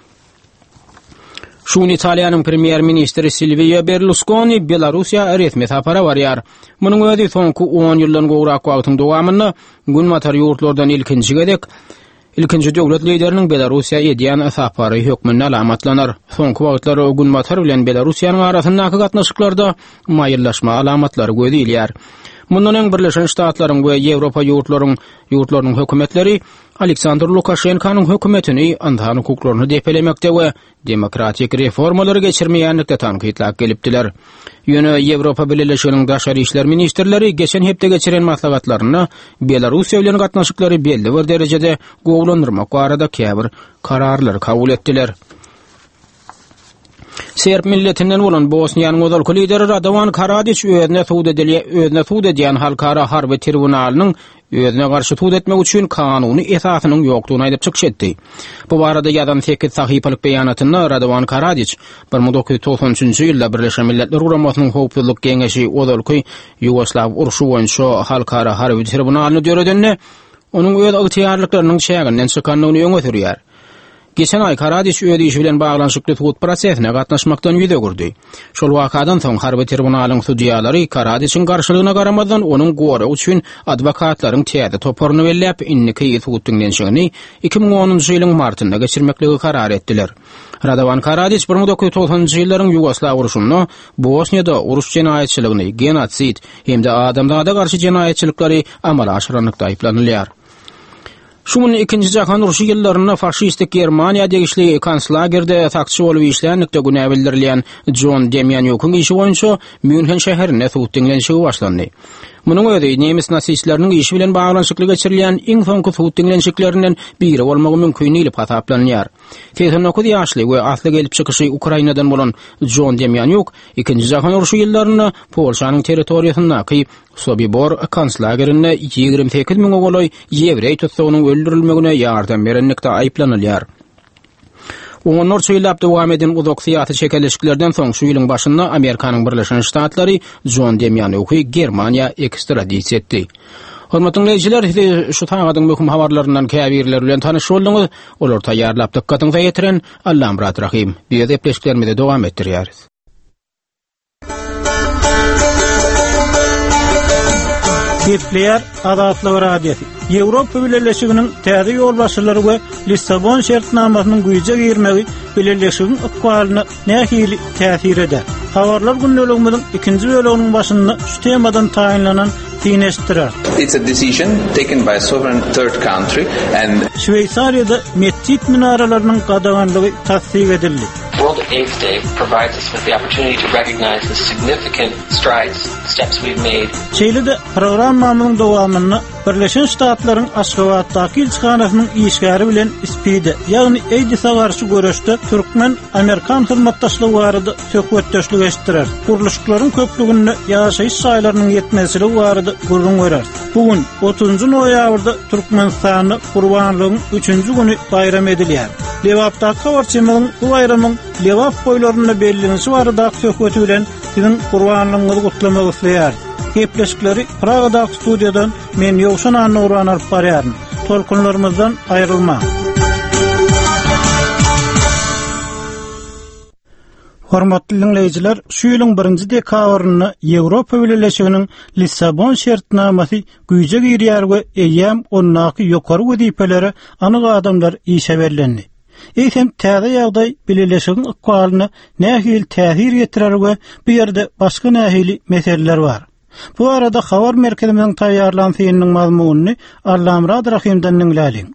Şun Italiýanyň premier ministri Silvio Berlusconi Belarusiýa resmi sapara barýar. Munyň özi soňky 10 ýyldan gowrak wagtyň dowamynda günmatar ýurtlardan ilkinji döwlet lideriniň Belarusiýa edýän sapary hökmüne alamatlanar. Soňky wagtlar günmatar bilen Belarusiýanyň arasyndaky gatnaşyklarda maýyllaşma alamatlary gözilýär. Mundan öň Birleşen Ştatlaryň we Ýewropa ýurtlarynyň hökümetleri Aleksandr Lukashenkanyň hökümetini andan hukuklaryny depelemekde we demokratik reformalary geçirmeýänlikde tanqidlap gelipdiler. Ýöne Ýewropa Birleşiginiň daşary işler ministrleri geçen hepde geçiren maslahatlaryny Belarusiýa bilen gatnaşyklary belli bir derejede gowlandyrmak barada käbir kararlar kabul etdiler. Serb milletinden bolan Bosniýanyň özalky lideri Radovan Karadiç özüne suud edýän halkara harby tribunalynyň özüne garşy suud etmek üçin kanuny esasynyň ýokdugyny aýdyp çykyş etdi. Bu barada ýadan 8 sahypalyk beýanatyny Radovan Karadiç 1993-nji ýylda Birleşen Milletler Uramasynyň howpsuzlyk geňeşi özalky Ýugoslaw uruşy boýunça halkara harby tribunalyny döredenne onuň öz ygtyýarlyklarynyň şäginden çykanlygyny öňe sürýär. Geçen ay Karadiç öýdi işi bilen baglanyşykly suud prosesine gatnaşmakdan ýüze gurdy. Şol wakadan soň harby tribunalyň sudiýalary Karadiçiň garşylygyna garamazdan onuň gowy üçin adwokatlaryň täze toparyny belläp inniki suuddyň denşigini 2010-njy ýylyň martynda geçirmekligi karar etdiler. Radovan Karadiç 1990-njy ýyllaryň Ýugoslaw uruşuny, Bosniýada uruş jenaýetçiligini, genotsid hemde adamlara garşy jenaýetçilikleri amala aşyranlykda aýplanylýar. Şunun ikinci jahan uruşy ýyllaryna faşistik Germaniýa degişli konslagerde sakçy bolup işlänlikde güne bildirilýän John Demjanjukyň işi boýunça München şäherine suud dinlenşigi başlandy. Munyň özi nemis nasistleriniň işi bilen baglanyşykly geçirilýän iň soňky suud dinlenşiklerinden biri bolmagy mümkin diýilip hasaplanýar. 89 ýaşly we asly gelip çykyşy Ukrainadan bolan John Demjanjuk ikinji jahan uruşy ýyllaryny Polşanyň territoriýasyndaky Sobibor konslagerine 28 000 goloy ýewrey tutsagynyň öldürilmegine ýardam berenlikde aýplanylýar. Onlar söylap dowam eden uzak syýasy çekeleşiklerden soň şu ýylyň başynda Amerikanyň Birleşen Ştatlary John Demjanjuky Germaniýa ekstradisiýa etdi. Hormatly dinleýijiler, şu taňadyň möhüm habarlaryndan käbirler bilen tanyş boldyňyz. Olar taýýarlap dikkatyňyza ýetiren Allam Rahim. Biz epleşiklerimizi dowam etdirýäris. Gepleyer Adatlyk Radiosu. Ýewropa Birleşiginiň täze ýolbaşçylary we Lissabon şertnamasynyň güýje girmegi birleşiginiň ykbalyna nähili täsir eder. Habarlar günneligimiň 2-nji bölüginiň başynda şu temadan taýinlanan finestra. It's a decision taken by a sovereign third country and Şweýsariýada mescit minaralarynyň gadaganlygy tasdik edildi. World AIDS Day provides us with the opportunity to recognize the significant steps we've made. Şeýle-de programmamyň dowamyny Birleşen Ştatlaryň Aşgabatdaky ilçikanasynyň işgäri bilen ispide, ýagny AIDS-a garşy görüşde Türkmen Amerikan hyzmatdaşlygy barada söhbetdeşlik etdiler. Guruluşlaryň köpligini ýaşaýyş şaýlarynyň ýetmezligi barada gurrun görer. Bugün 30 noýabrda Türkmenistany Gurbanlygyň 3-nji güni bayram edilýär. Lewapdaky habarçymyň bu bayramyň Lewap boýlaryna bellenişi barada söhbeti bilen sizin Gurbanlygyňyzy gutlamagy isleýär. Gepleşikleri Praga'daki studiyadan men Ýowşan Annuran alyp barýaryn. Tolkunlarymyzdan aýrylma. Hormatly dinleýijiler, şu ýylyň 1-nji dekabrynda Ýewropa Birleşiginiň Lissabon şertnamasy güýje girýär we eýýäm onnaky ýokary wezipeleri anyk adamlar işe berildi. Eýsem täze ýagdaý birleşigiň ykbalyna nähili täsir ýetirer we bu ýerde başga nähili meseleler bar. Bu arada habar merkezimiň taýýarlan filmiň mazmunyny Allamrad Rahimden dinläliň.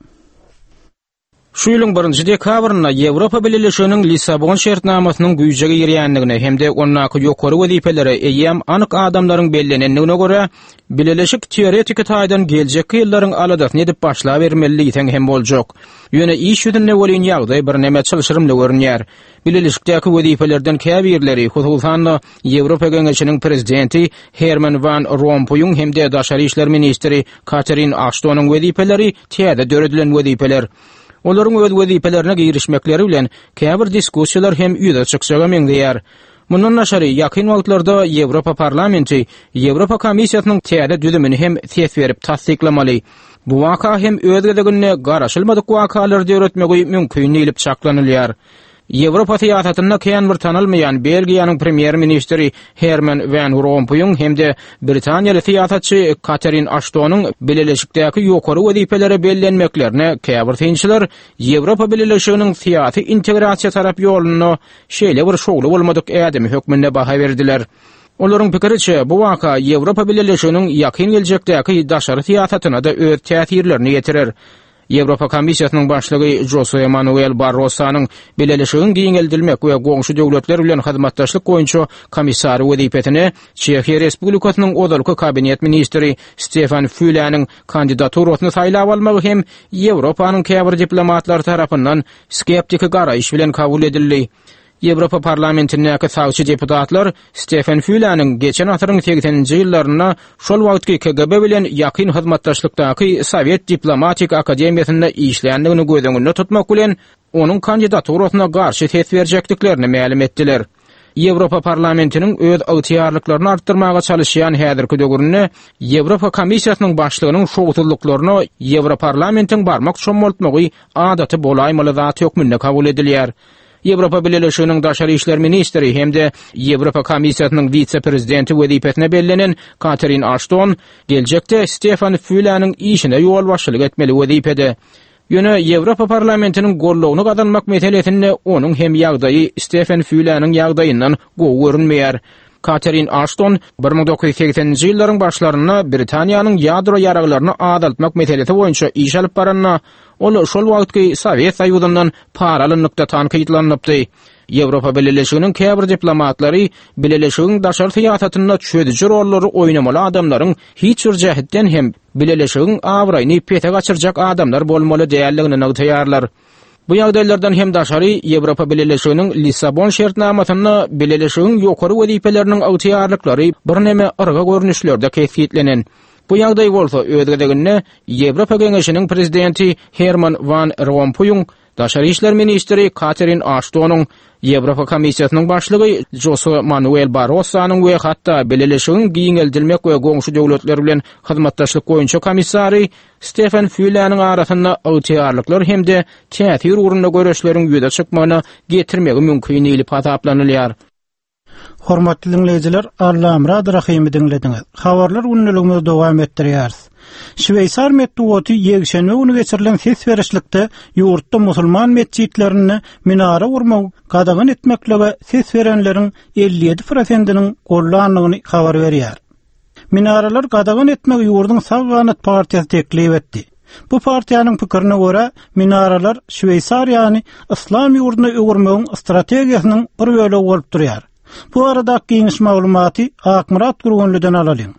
Şu ýylyň 1-nji dekabrynda Ýewropa Birleşiginiň Lissabon şertnamasynyň güýje girýänligine hemde onnaky ýokary wezipeleri eýýäm anyk adamlaryň bellenenligine görä Birleşik teoretik taýdan geljek ýyllaryň aladasyny edip başla bermeligi teň hem boljak. Ýöne iş ýüzünde bolan ýagdaý bir näme çylşyrymly görünýär. Birleşikdäki wezipelerden käbirleri, hususan Ýewropa Geňeşiniň prezidenti Herman Van Rompuyň hemde daşary işler ministri Catherine Ashton'yň wezipeleri täze döredilen wezipeler. Olaryň öz wezipelerine girişmekleri bilen käbir diskussiýalar hem ýüze çyksaga meňdeýär. Mundan naşary ýakyn wagtlarda Ýewropa Parlamenti, Ýewropa Komissiýasynyň täze düzümini hem ses berip tasdiklamaly. Bu waka hem öz gezegine garaşylmadyk wakalar öğretmegi mümkin edip çaklanylýar. Ýewropa siýasatyna kän bir tanylmaýan Belgiýanyň premier ministri Herman Van Rompuyň hemde Britaniýaly siýasatçy Catherine Ashton'yň Birleşikdäki ýokary wezipeleri bellenmeklerine käbir synçylar Ýewropa Birleşiginiň siýasy integrasiýa tarap ýoluny şeýle bir şogly bolmadyk ädemi hökmünde baha berdiler. Olaryň pikiriçe bu waka Ýewropa Birleşiginiň ýakyn geljekdäki daşary siýasatyna da öz täsirlerini ýetirer. Ýewropa Komissiýasynyň başlygy Jose Manuel Barrosanyň Birleşigiň giňeldilmek we goňşy döwletler bilen hyzmatdaşlyk goýunça komissary wezipetine Çekiýa Respublikasynyň odalky kabinet ministri Stefan Füle'niň kandidaturasyny saýlap almagy hem Ýewropanyň käbir diplomatlary tarapyndan skeptik garaýyş bilen kabul edildi. Ýewropa parlamentindäki sagçy deputatlar Stefan Füle'niň geçen asyryň 80-nji ýyllaryna şol wagtky KGB bilen ýakyn hyzmatdaşlykdaky Sowet diplomatik akademiýasynda işleýändigini göz öňünde tutmak bilen onuň kandidaturasyna garşy ses berjekdiklerini ma'lum etdiler. Ýewropa parlamentiniň öz agtyarlyklaryny artdyrmaga çalışýan häzirki döwürde Ýewropa Komissiýasynyň başlygynyň şowtullyklaryna Ýewropa parlamentiň barmak çomoltmagy adaty bolaýmaly zat hökmünde kabul edilýär. Ýewropa Birleşiginiň daşary işler ministri hemde Ýewropa Komissiýasynyň vice-prezidenti wezipetine bellenen Catherine Ashton geljekde Stefan Füle'niň işine ýol başçylyk etmeli wezipede. Ýöne Ýewropa parlamentiniň gollugyny gazanmak meselesinde onuň hem ýagdaýy Stefan Füle'niň ýagdaýyndan gowy görünmeýär. Catherine Ashton 1980-nji ýyllaryň başlaryna Britaniýanyň ýadro ýaraglaryny azaltmak meselesi boýunça iş alyp baranna, ol şol wagtky Sowet Soýuzynyň paralynlykda tankytlanypdy. Ýewropa Birleşiginiň käbir diplomatlary Birleşigiň daşary siýasatyna çödüji rollary oýnamaly adamlaryň hiç bir jähetden hem Birleşigiň awraýyny pete gaçyrjak adamlar bolmaly diýerligini nägtäýärler. Bu ýagdaýlardan hem daşary Ýewropa Birleşiginiň Lissabon şertnamasyna Birleşigiň ýokary wezipeleriniň agtyarlyklary bir näme yrga görnüşlerde keýfiýetlenen. Bu ýagdaý bolsa öz gezegine Ýewropa Geňeşiniň prezidenti Herman Van Rompuyň, daşary işler ministri Catherine Ashton'yň, Ýewropa Komissiýasynyň başlygy Jose Manuel Barrosanyň we hatda Birleşigiň giňeldilmek we goňşy döwletler bilen hyzmatdaşlyk goýunça komissary Stefan Füle'niň arasynda agtyarlyklar hemde täsir urunda görüşleriň ýüze çykmagyna getirmegi mümkin edip hasaplanylýar. Hormatly dinleyijiler, Allamrad Rahimi dinlediňiz. Habarlar unnulygymyz dowam etdirýäris. Şweýsar medeniýeti ýegşenme güni geçirilen ses berişlikde ýurtda musulman mesjidlerini minara urmak, gadagyn etmekle ses berenleriň 57%-iniň gollanlygyny habar berýär. Minaralar gadagyn etmek ýurduň Sağganat partiýasy teklip etdi. Bu partiýanyň pikirine görä, minaralar Şweýsar ýani islam ýurduna öwürmegiň strategiýasynyň bir böle bolup durýar. Bu arada geniş maglumaty Akmurat Gurgunlydan alalyň.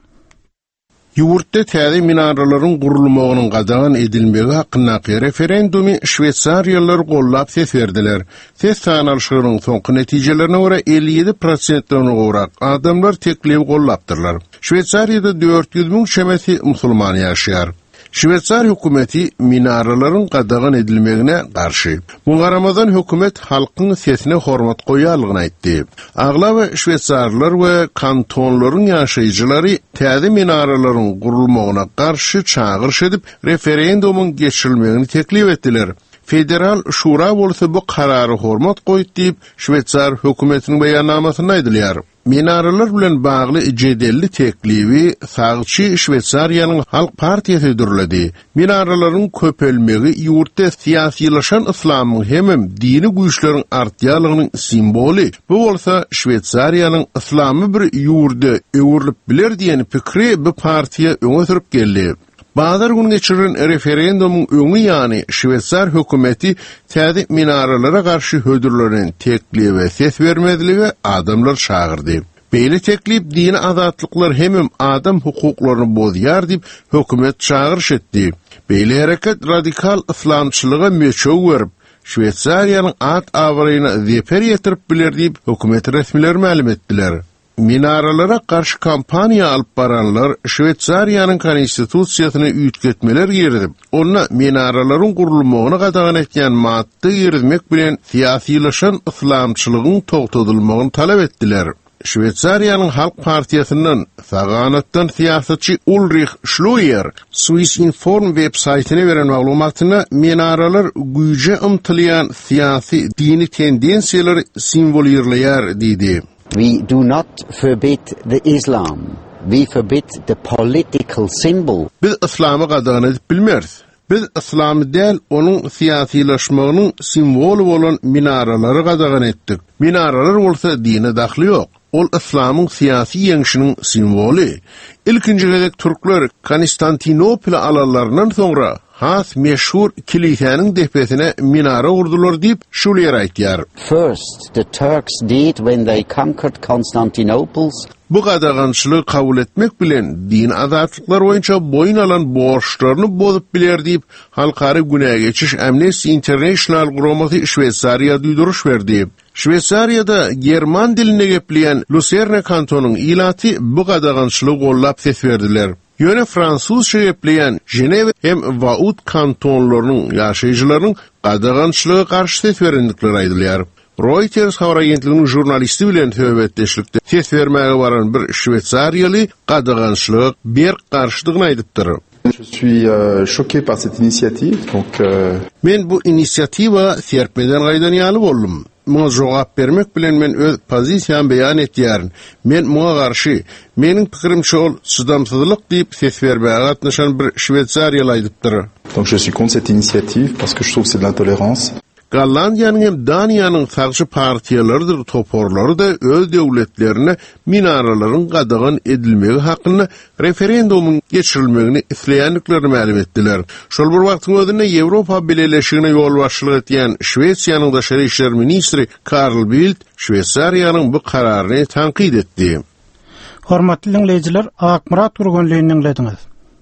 Ýurtda täze minaralaryň gurulmagynyň gadagyn edilmegi hakyndaky referendumy Şweýsariýalar gollap ses berdiler. Ses sanalşygynyň soňky netijelerine görä 57%-den gorak adamlar teklip gollapdyrlar. Şweýsariýada 400.000 şemeti musulman ýaşaýar. Şweýsar hökümeti minaralaryň gadagyn edilmegine garşy. Buňa garamadan hökümet halkyň sesine hormat goýarlygyny aýtdy. Aglawy şweýsarlar we kantonlaryň ýaşaýjylary täze minaralaryň gurulmagyna garşy çağırış edip referendumyň geçirilmegini teklip etdiler. Federal şura bolsa bu karary hormat goýdy diýip Şweýsar hökümetiniň beýannamasyna aýdylýar. Minaralar bilen bagly jedelli teklibi sagçy Şweýsariýanyň Halk Partiýasy dürledi. Minaralaryň köpelmegi ýurtda siýasylaşan islamyň hemem dini güýçleriň artýanlygynyň simboly. Bu bolsa Şweýsariýanyň islamy bir ýurda öwürlip biler diýen pikri bu partiýa öňe sürüp geldi. Bazar gün geçirilen referendumyň öňü ýani Şweýsar hökümeti täze minaralara garşy hödürleriň teklibi ses bermediligi adamlar çağırdy. Beýle teklip dini azatlyklar hemem adam hukuklaryny bozýar diýip hökümet çağırış etdi. Beýle hereket radikal islamçylyga meçhul berip Şweýsariýanyň at awryna zeper ýetirip biler diýip hökümet resmileri ma'lum etdiler. Minaralara karşı kampanya alıp baranlar Şweýsariýanyň konstitusiýasyny üýtgetmeler girdip, onda minaralaryň gurulmagyna gadagyn etýän madde girizmek bilen siýasylaşan islamçylygyň togtadylmagyny talap etdiler. Şweýsariýanyň Halk Partiýasynyň Sağganatdan siýasatçy Ulrich Schleuer Swiss Inform websaytyna beren maglumatyna minaralar güýje ymtylýan siýasy dini tendensiýalar simbolizerleýär diýdi. We do not forbid the Islam. We forbid the political symbol. Biz İslamı gadagyn edip bilmeriz. Biz İslamy däl, onuň siýasylaşmagynyň simboly bolan minaralary gadagyn etdik. Minaralar bolsa dine dahly ýok. Ol İslamyň siýasy ýeňişiniň simboly. Ilkinji gedek türkler Konstantinopol alanlaryndan soňra has meşhur kilisenin dehbesine minara urdular diýip Schleuer aýtýar. First, the Turks did when they conquered Constantinople. Bu gadagançylygy kabul etmek bilen din azatlyklar boýunça boyun alan borçlaryny bozup biler diýip halkary günäge geçiş Amnesty International guramasy Şweýsariýa duýduruş berdi. Şweýsariýada german diline gepleýän Lucerne kantonunyň ilaty bu gadagançylygy gollap ses berdiler. Ýöne fransuzça gepleýän Ženew hem Vaud kantonlarynyň ýaşaýjylarynyň gadagançylyga garşy ses berendikleri aýdylýar. Reuters habar agentliginiň jurnalisti bilen töhbetdeşlikde ses bermäge baran bir Şweýsariýaly gadagançylyga berk garşydygyny aýdypdyr. Je suis choqué par cette initiative. Donc men bu inisiatiwa serpmeden gaýdan ýaly boldum. Muňa jogap bermek bilen men öz pozisiýamy beýan etýärin. Men muňa garşy, meniň pikirimçe ol sudamsyzlyk diýip ses bermäge gatnaşan bir Şweýsariýaly aýdypdyr. Donc je suis contre cette initiative parce que je trouve que c'est de l'intolérance. Gallandiýanyň hem Daniýanyň sagçy partiýalarydyr toporlary da öz döwletlerine minaralaryň gadagyn edilmegi hakyna referendumyň geçirilmegini isleýänliklerini ma'lum etdiler. Şol bir wagtyň özünde Ýewropa Birleşigine ýol başçylyk etýän Şweýsiýanyň daşary işler ministri Karl Bildt Şweýsariýanyň bu kararyny tanqid etdi. Hormatly dinleyijiler, Akmurat Gurgunlyny dinlediňiz.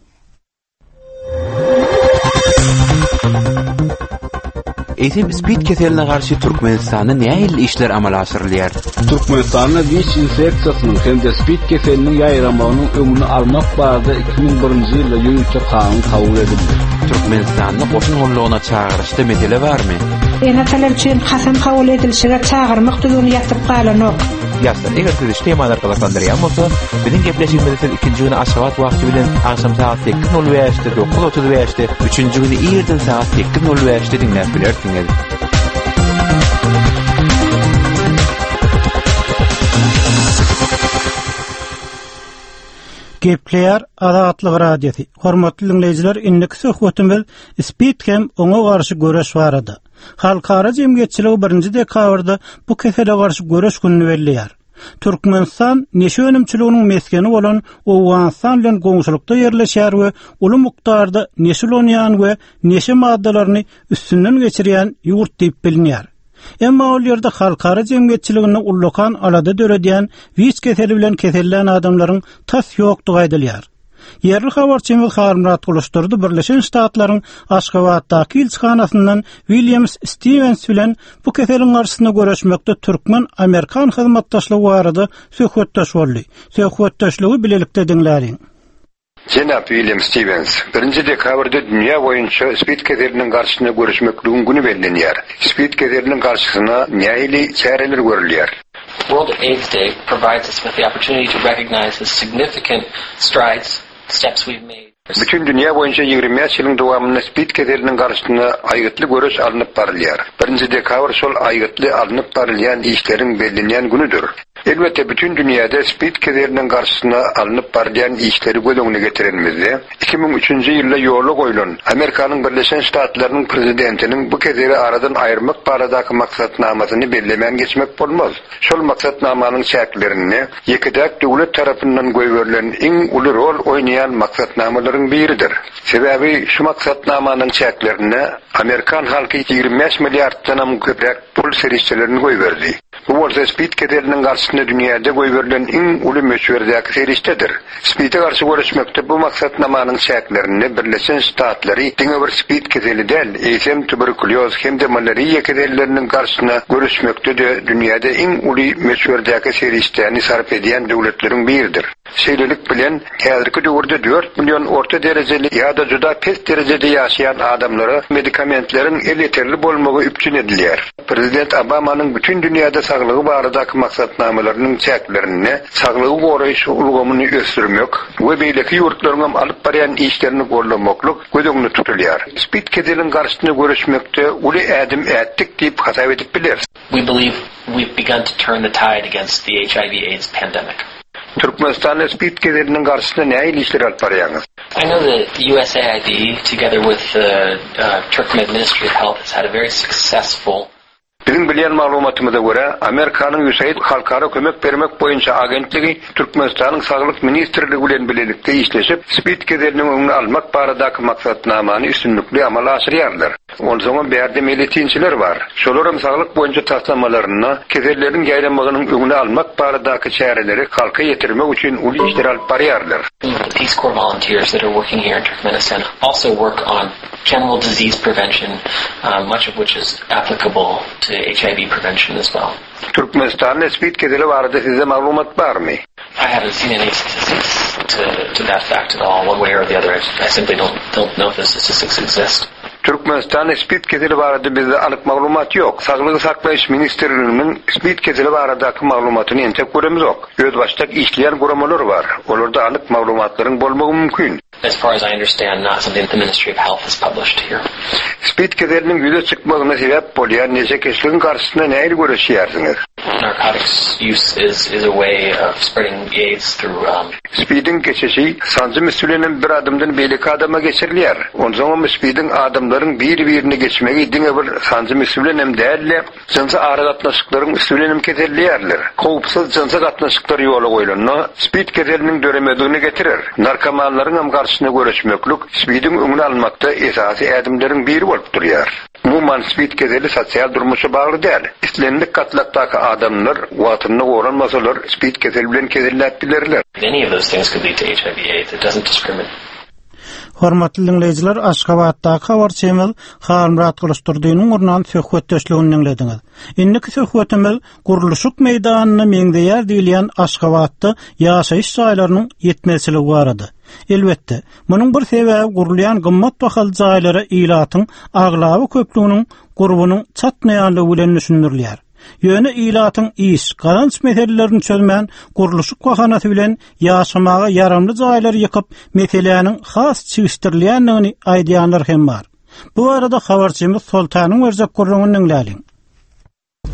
Etim spid keseline karşı Türkmenistan'da nähil işler amal aşyrylýar? Türkmenistan'da WIC infeksiýasynyň hem-de spid keseliniň ýaýramagynyň öňüni almak barada 2001-nji ýylda ýürüýçi kanun kabul edildi. Türkmenistan'da goşun gollugyna çağırışda mesele barmy? Enatalar üçin hasam kabul edilişige çağırmak düzgün ýatyp galanok. Ýa-da eger siz temalar galaklandyrýan bolsa, biziň gepleşigimizde ikinji güni Aşgabat wagty bilen akşam saat 8:05-de 9:35-de, üçünji güni ýerden saat 8:05-de dinläp bilersiňiz. Gepleyer Azatlyk radiosi. Hormatly dinleyijiler, indiki söhbetimiz Speedcam oňa garşy göreş barady. Halkara jemgyýetçiligi 1-nji dekabrda bu kesele garşy göreş gününi belleýär. Türkmenistan neşe önümçiliginiň meskeni bolan Owganistan bilen goňşulykda ýerleşýär we uly mukdarda neşe ýanýan we neşe maddalaryny üstünden geçirýän ýurt diýip bilinýär. Emma ol ýerde halkara jemgyýetçiligini ullukan alada döredýän wiç keseli bilen kesellän adamlaryň tas ýokdugy aýdylýar. Yerli habarçymyz Harmrat Gulaşdyrdy Birleşen Ştatlaryň Aşgabatdaky ilçihanasyndan Williams Stevens bilen bu keseliň garşysyna görüşmekde Türkmen Amerikan hyzmatdaşlygy barada söhbetdeş boldy. Söhbetdeşligi bilelikde dinlärin. Jenap William Stevens, 1-nji dekabrda dünýä boýunça speed keseliniň garşysyna görüşmekligiň güni bellenýär. Speed keseliniň garşysyna näili çäreler görülýär. World AIDS Day provides us with the opportunity to recognize the significant steps we've made. Bütün dünýä boýunça 20 ýylyň dowamında speed keseliniň garşysyna aýgytly görüş alınıp barylýar. 1-nji dekabr şol aýgytly alınıp barylýan işleriň bellenýän günüdür. Elbette bütün dünyada speed keseliniň garşysyna alınıp barylýan işleri göz öňüne getirenmizde 2003-nji ýylda ýola goýulan Amerikanyň Birleşen Ştatlarynyň prezidentiniň bu keseli aradan aýyrmak baradaky maksatnamasyny bellemän geçmek bolmaz. Şol maksatnamanyň şäklerini ýekidäk döwlet tarapyndan goýberilen iň uly rol oýnaýan maksatnamalaryň biridir. Sebebi şu maksatnamanyň şäklerini Amerikan halky 25 milliarddan köprek pul serişçilerini goýberdi. Bu bolsa speed keseliniň garşysyna dünýäde goýberilen iň uly meşhurdaky serişdedir. Speed'e garşy görüşmekde bu maksatnamanyň şäklerini Birleşen Ştatlary diňe bir speed keseli däl, eýsem tuberkulyoz hem de malariýa keselleriniň garşysyna görüşmekde de dünýäde iň uly meşhurdaky serişderini sarp edýän döwletleriň biridir. Şeýlelik bilen häzirki döwürde 4 million orta derejeli ýa-da juda pes derejede ýaşaýan adamlara medikamentleriň yeterli bolmagy üpçün edilýär. Prezident Obamanyň bütün dünýäde saglygy baradaky maksatnamalarynyň çäklerini, saglygy goraýyş ulgamyny ösdürmek we beýleki ýurtlaryň alyp barýan işlerini gollamaklyk göz öňünde tutulýar. Speed keseliniň garşysyna görüşmekde uly ädim ätdik diýip hasap edip biler. We believe we've begun to turn the tide against the HIV/AIDS pandemic. Türkmenistan'da speed keseliniň garşysyna näme işler alyp barýaňyz? I know that USAID, together with the Turkmen Ministry of Health, has had a very successful. Bizim bilýän maglumatymyza görä, Amerikanyň USAID halkara kömek bermek boýunça agentligi Türkmenistanyň saglyk ministrligi bilen birlikde işleşip, speed keseliniň öňüni almak baradaky maksatnamany üstünlikli amal aşyrýarlar. Onsoň berde militinçiler bar. Şolaryň saglyk boýunça taslamalaryny, keselleriň ýaýlanmagynyň öňüni almak baradaky çäreleri halka ýetirmek üçin uly işler alyp barýarlar. The Peace Corps volunteers that are working here in Turkmenistan also work on general disease prevention, much of which is applicable to HIV prevention as well. Türkmenistan'da speed keseli barada size maglumat barmy? I haven't seen any statistics to that fact at all, one way or the other. I simply don't know if the statistics exist. Türkmenistan speed keseli barada bizde anyk maglumat ýok. Saglygy saklaýyş ministrliginiň speed keseli baradaky maglumatyny entek göremizok. Öz başdak işleýän guramalar bar. Olarda anyk maglumatlaryň bolmagy mümkin. As far as I understand, not something the Ministry of Health has published here. Speed keseliniň ýüze çykmagyna sebäp bolýan neje keseliň garşysyna näme görüşýärsiňiz? Narcotics use is a way of spreading AIDS through speedin geçişi sancı mesulenen bir adamdan beýleki adama geçirilýär. Onsoň speedin adamlaryň bir-birini geçmegi diňe bir sancı mesulenem dälle, jynsa ara gatnaşyklaryň mesulenem keselýärler. Kowpsuz jynsa gatnaşyklar ýola goýulanda speed keseliniň döremedigini getirir. Narkomanlaryň hem garşysyna görüşmeklik speedin öňüni almakda esasy ädimleriň biri bolup durýar. Umuman speed keseli sosial durmuşa bagly däl. İslendik katlakdaky adamlar watyny goranmasalar speed keseli bilen keselläpdilerler. Any of those things could lead to HIV/AIDS. It doesn't discriminate. Hormatly dinleyijiler, Aşgabatdaky habarçymyz Harmrat Gulaşdyrdynyň urnan söhbetdeşligini dinlediňiz. Indiki söhbetimiz guruluşyk meýdanyny meňdeýär diýilýän Aşgabatda ýaşaýyş jaýlarynyň ýetmezligi barady. Elbetde, munyň bir sebebi gurulýan gymmat bahaly jaýlara ilatyň aglaby köpliginiň gurbunyň çatmaýanlygy bilen düşünülýär. Ýöne ilatyň iş, galanç meselelerini çözmän guruluşyk bahanasy bilen ýaşamaga yaramly jaýlary ýykyp meselelerini has çygystyrylanlygyny aýdýanlar hem bar. Bu arada habarçymyz Sultanyň berjek gurulmagyny dinläliň.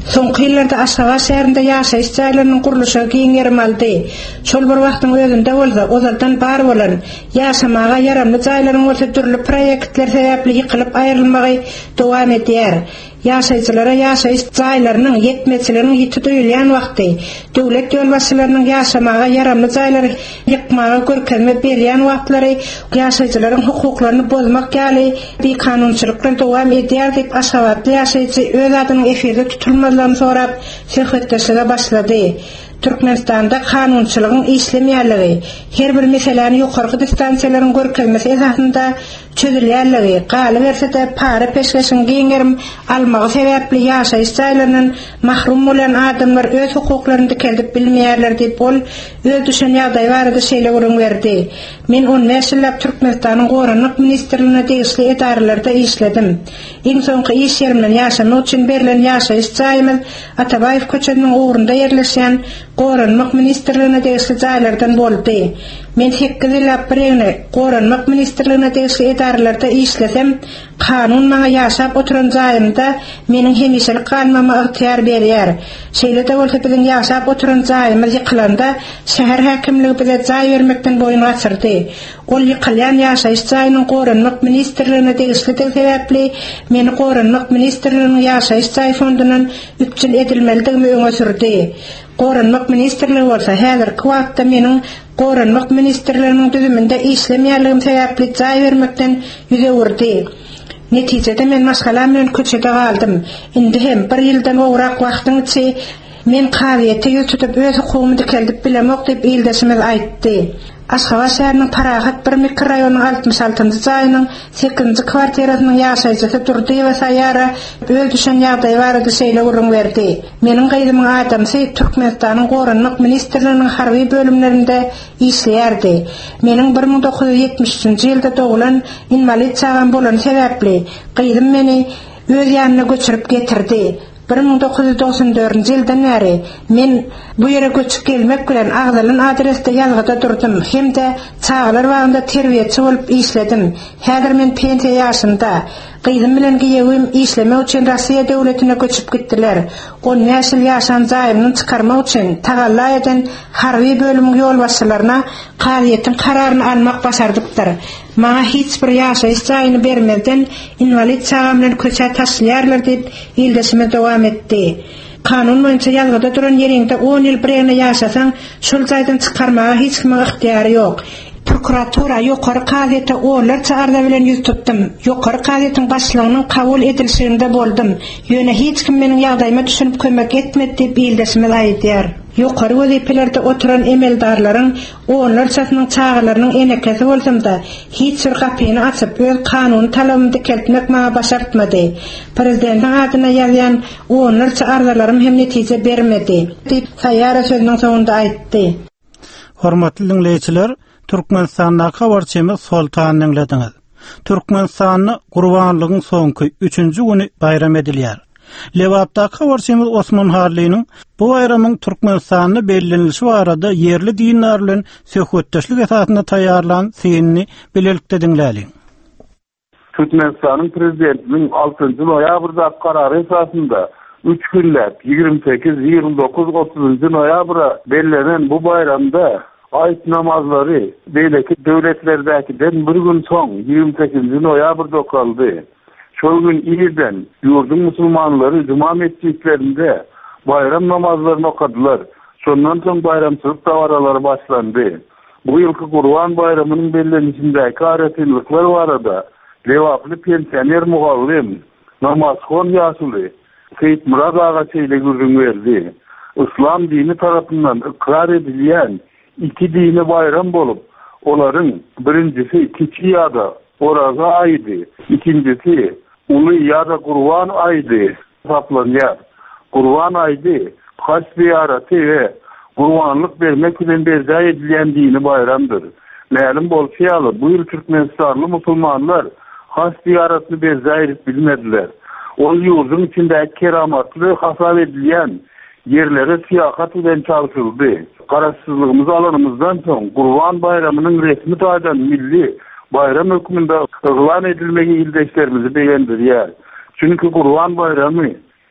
Soňky ýyllarda Aşgabat şäherinde ýaşaýyş jaýlarynyň gurulşy giňerim aldy. Şol bir wagtyň özünde bolsa, ozaldan bar bolan, ýaşamaga ýaramly jaýlaryň bolsa türlü proýektler sebäpli ýykylyp aýrylmagy dowam edýär. Ýaşaýjylara ýaşaýyş jaýlarynyň ýetmezçiliginiň ýiti duýulýan wagty, döwlet ýol başçylarynyň ýaşamaga ýaramly jaýlary ýykmaga görkezme berýän wagtlary ýaşaýjylaryň hukuklaryny bozmak ýaly bir kanunçylyklar dowam edýär diýip Aşgabatly ýaşaýjy öz adyny efirde tutulmadan sorap söhbetleşige başlady. Türkmenistanda kanunçylygyň işlemýärligi, her bir meseleni ýokarky distansiýalaryň görkezmesi esasynda çözülýärligi, galy bersede para peşkeşiň giňerim almagy sebäpli ýaşaýyş jaýlarynyň mahrum bolan adamlar öz hukuklaryny keldip bilmeýärler diýip ol öz düşen ýagdaý barada şeýle görüň berdi. Men 10 ýyllap Türkmenistanyň Goranlyk ministrligine degişli edarelarda işledim. Iň soňky iş ýerimden ýaşamak üçin berilen ýaşaýyş jaýymyz Atabaýew köçeniň ugrunda ýerleşýän Goranlyk ministrligine degişli jaýlardan boldy. Men 8 ýyllap birine Goranlyk ministrligine degişli edarelarda işlesem, kanun maňa ýaşap oturan jaýymda meniň hemişelik galmama ygtyýar berýär. Şeýle-de bolsa biziň ýaşap oturan jaýymyz ýykylanda şäher häkimligi bize jaý bermekden boyun gaçyrdy. Ol ýykylýan ýaşaýyş jaýynyň Goranlyk ministrligine degişli sebäpli meni Goranlyk ministrliginiň ýaşaýyş jaý fondunyň üpçül edilmelidigini öňe sürdi. Goranlyk ministrligi bolsa häzirki wagtda meniň Goranlyk ministrliginiň düzüminde işlemýärligim sebäpli jaý bermekden ýüze urdy. Netijede men maşgalar bilen köçede galdym. Indi hem 1 ýyldan ograk wagtyň içi men kawiýete ýutup öz hukugymy keldip bilemok diýip ýyldaşymy aýtdy. Aşgabat şäheriniň Parahat bir mikroraýonyň 66-njy jaýynyň 8-nji kwartirasynyň ýaşaýjysy durdy we saýara öz düşen ýagdaý barada şeýle görüň berdi. Meniň gaýdymyň adamsy Türkmenistanyň Goranlyk ministrliginiň harby bölümlerinde işleýärdi. Meniň 1973-nji ýylda dogulan invalid çağam bolan sebäpli gaýdym meni öz ýanyna göçürip getirdi. 1994-nji ýyldan bäri men bu ýere göçüp gelmek bilen Agdalyň adresde ýazgyda durdum. Hemde çağlar wagtynda terbiýetçi bolup işledim. Häzir men pensiýa ýaşynda. Gaýdym bilen giýegim işlemek üçin Russiýa döwletine göçüp gitdiler. 10 ýaşyl ýaşan jaýymyny çykarmak üçin tagalla eden harby bölüm ýol başçylaryna kawiýetiň kararyny almak başardypdyr. Maňa hiç bir ýaşaýyş jaýyny bermeden invalid çağam bilen köçe taşlaýarlar diýip ýyldaşymy dowam etdi. Kanun boýunça ýazgyda duran ýerinde 10 ýyl birine ýaşasaň şol jaýdan çykarmaga hiç kime ygtyýary ýok. Prokuratura ýokary gazetde olar çağırda bilen ýüz tutdum. Ýokary gazetin başlygynyň kabul edilişinde boldum. Ýöne hiç kim meniň ýagdaýyma düşünip kömek etmedi diýip ýyldaşymy aýdýar. Ýokary wezipelerde oturan emeldarlaryň onlarçasynyň çağlarynyň enekesi bolsam-da hiç bir gapyny açyp öz kanun talabyny keltmek maňa başartmady. Prezidentiň adyna ýazýan onlarça arzalarym hem netije bermedi diýip saýara sözüniň soňunda aýtdy. Hormatly dinleýijiler, Türkmenistanyň habarçymy Sultan dinlediňiz. Türkmenistanyň Gurbanlygyň soňky 3-nji güni bayram edilýär. Lewapda habarçymyz Osman Harlynyň bu bayramyň Türkmenistanyň bellenilişi barada yerli dinler bilen söhbetdeşlik esasynda taýýarlan synny bilelikde dinläliň. Türkmenistanyň prezidentiniň 6-njy noýabrda karary esasynda 3 günläp 28, 29, 30 noýabra bellenen bu bayramda ayet namazları beýleki döwletlerdäkinden bir gün soň 28 noýabrda okaldy. Şol gün ýerden ýurdun musulmanlary cuma mescitlerinde bayram namazlaryny okadylar. Şondan soň bayramçylyk dawaralary başlandy. Bu ýylky Gurban bayramynyň bellenişindäki aratylyklar barada lewaply pensioner mugallim namazxon ýaşuly Seyit Murad ağa şeýle görüň berdi. İslam dini tarapyndan ikrar edilýän iki dini bayram bolup, olaryň birincisi kiçi ýa-da Oraza aýdy, ikincisi Uly ýa-da Gurban aýdy hesaplanýar. Gurban aýdy haç ziýaraty we gurbanlyk bermek bilen berda edilýän dini bayramdyr. Mälim bolsaýaly bu ýyl Türkmenistanly musulmanlar haç ziýaratyny berda edip bilmediler. O ýurdun içindäki keramatly hasap edilýän yerlere siýahat bilen çalışyldy. Garaşsyzlygymyzy alanymyzdan soň Gurban bayramynyň resmi taýdan milli bayram hökmünde ýylan edilmegi ýyldaşlarymyzy beýendirýär. Çünki Gurban bayramy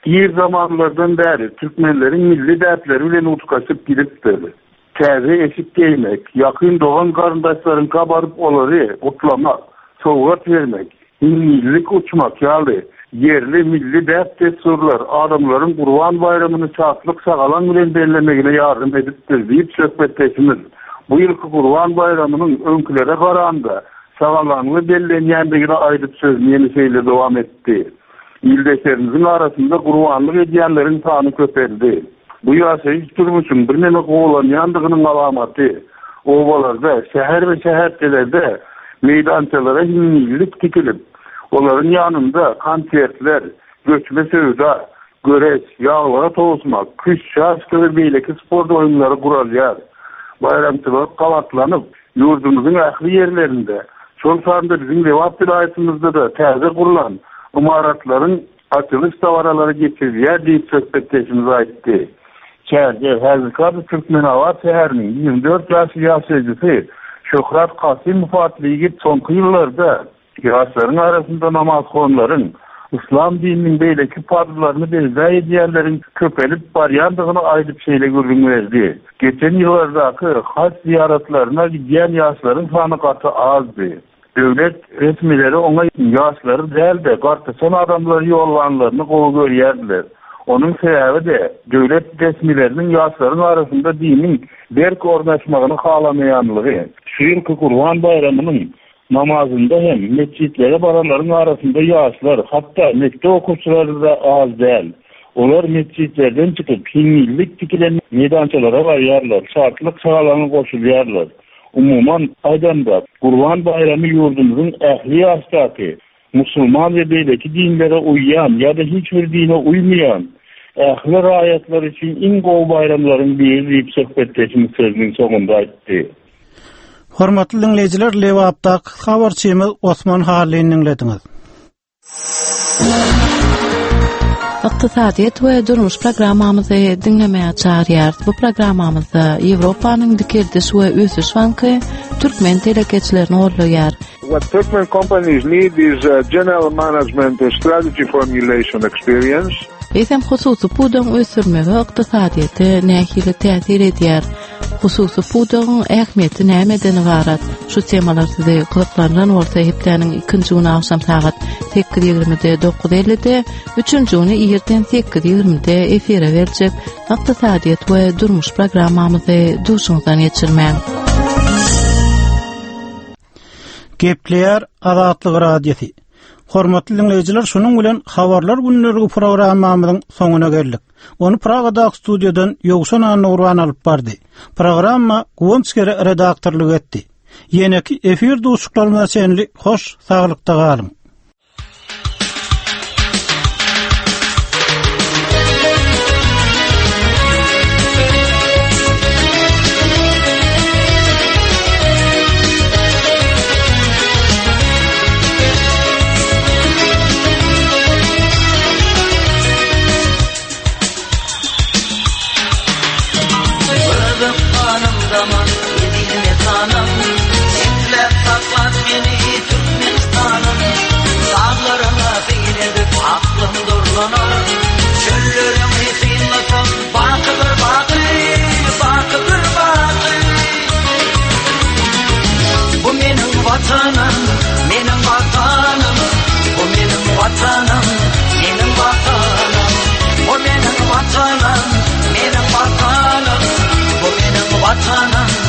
Bir zamanlardan beri Türkmenlerin milli dertleri bilen utkaşıp gidipdir. Täze eşit giymek, yakın doğan karındaşların kabarıp oları otlamak, soğugat vermek, millilik uçmak yalı, yerli milli dert desurlar adamların Kurban Bayramını çatlık sağalan bilen bellemegine yardım edipdir deyip söhbetleşimiz. Bu yılki Kurban Bayramının önkülere karanda sağalanlığı bellenýändigine aýdyp sözleyeni şeyle devam etti. İldeşlerimizin arasında kurbanlık ediyenlerin tanı köperdi. Bu yaşayış durmuşun bir neme qoğulanyandygynyň alamatı. Ovalarda, şehir ve şehirlerde meydançalara hillik tikilip, onların yanında konsertler, göçme sövda, göreç, yağlara toğusmak, kış şaşkı ve beyleki spor oyunları kuralıyar. Bayramçılık kavatlanıp, yurdumuzun ahli yerlerinde, çol sarında bizim Levap vilayetimizde de täze kurulan imaratların açılış davaraları geçirdiler deyip söhbetleşimize aitti. Şehirde Hazırkadı Türkmen Avat şehrinin 24 yaşlı yaşayıcısı Şöhrat Kasim Mufatlı Yigit sonki yıllarda yaşların arasında namaz konuların İslam dininin beyleki padlarını bezda ediyenlerin köpelip baryandıgını ayrıp şeyle görünmezdi. Geçen yıllardaki hac ziyaretlerine gidiyen yaşların sanı katı azdı. Devlet resmileri ona yaşları değil de kartısan adamları yollanlarını kolu görüyordular. Onun sebebi de devlet resmilerinin yaşların arasında dinin berk ornaşmağını kalamayanlığı. Şu yılki Kurban Bayramının namazında hem mescitlere baraların arasında yaşlar, hatta mektep okuşçuları da az değil. Onlar mescitlerden çıkıp hillik dikilen meydançalara varıyarlar, şartlık sağlanı koşuluyorlar. Umuman aydanda Kurban Bayramı yurdumuzun ehli ashtaki, Müslüman ve beyleki dinlere uyyan ya da hiçbir dine uymayan ehli rayetler için ingol bayramların bir deyip söhbetleşimiz sözünün sonunda aitti. Hormatly dinleyijiler, Lewapda habarçymyz Osman Haliň dinlediňiz. Iqtisadiýet we durmuş programmamyzy dinlemäge çağırýar. Bu programmamyzda Ýewropanyň dikirdiş we ösüş banky türkmen telekeçilerini gorlaýar. What Turkmen companies need is general management and strategy formulation experience. Esem hususy pudan ösürmegi iqtisadiýete nähili täsir edýär. Hususy pudan ähmiýeti nämeden ibarat? Şu temalarda gyzyklanýan bolsa hepläniň 2-nji güni akşam saat 8:20-de 9:50-de, 3-nji güni erten 8:20-de efire berjek iqtisadiýet we durmuş programmamyzy duşuňdan geçirmäň. Gepleýär Azatlyk radiosy. Hormatly dinleyijiler, şonuň bilen habarlar günlerigi programmamyzyň soňuna geldik. Onu Pragada studiýadan Ýogşan Nurwan alyp bardy. Programma Gonskere redaktorlyk etdi. Ýene-ki efir duşuklarına senli hoş saglykda galyň. Vatanım,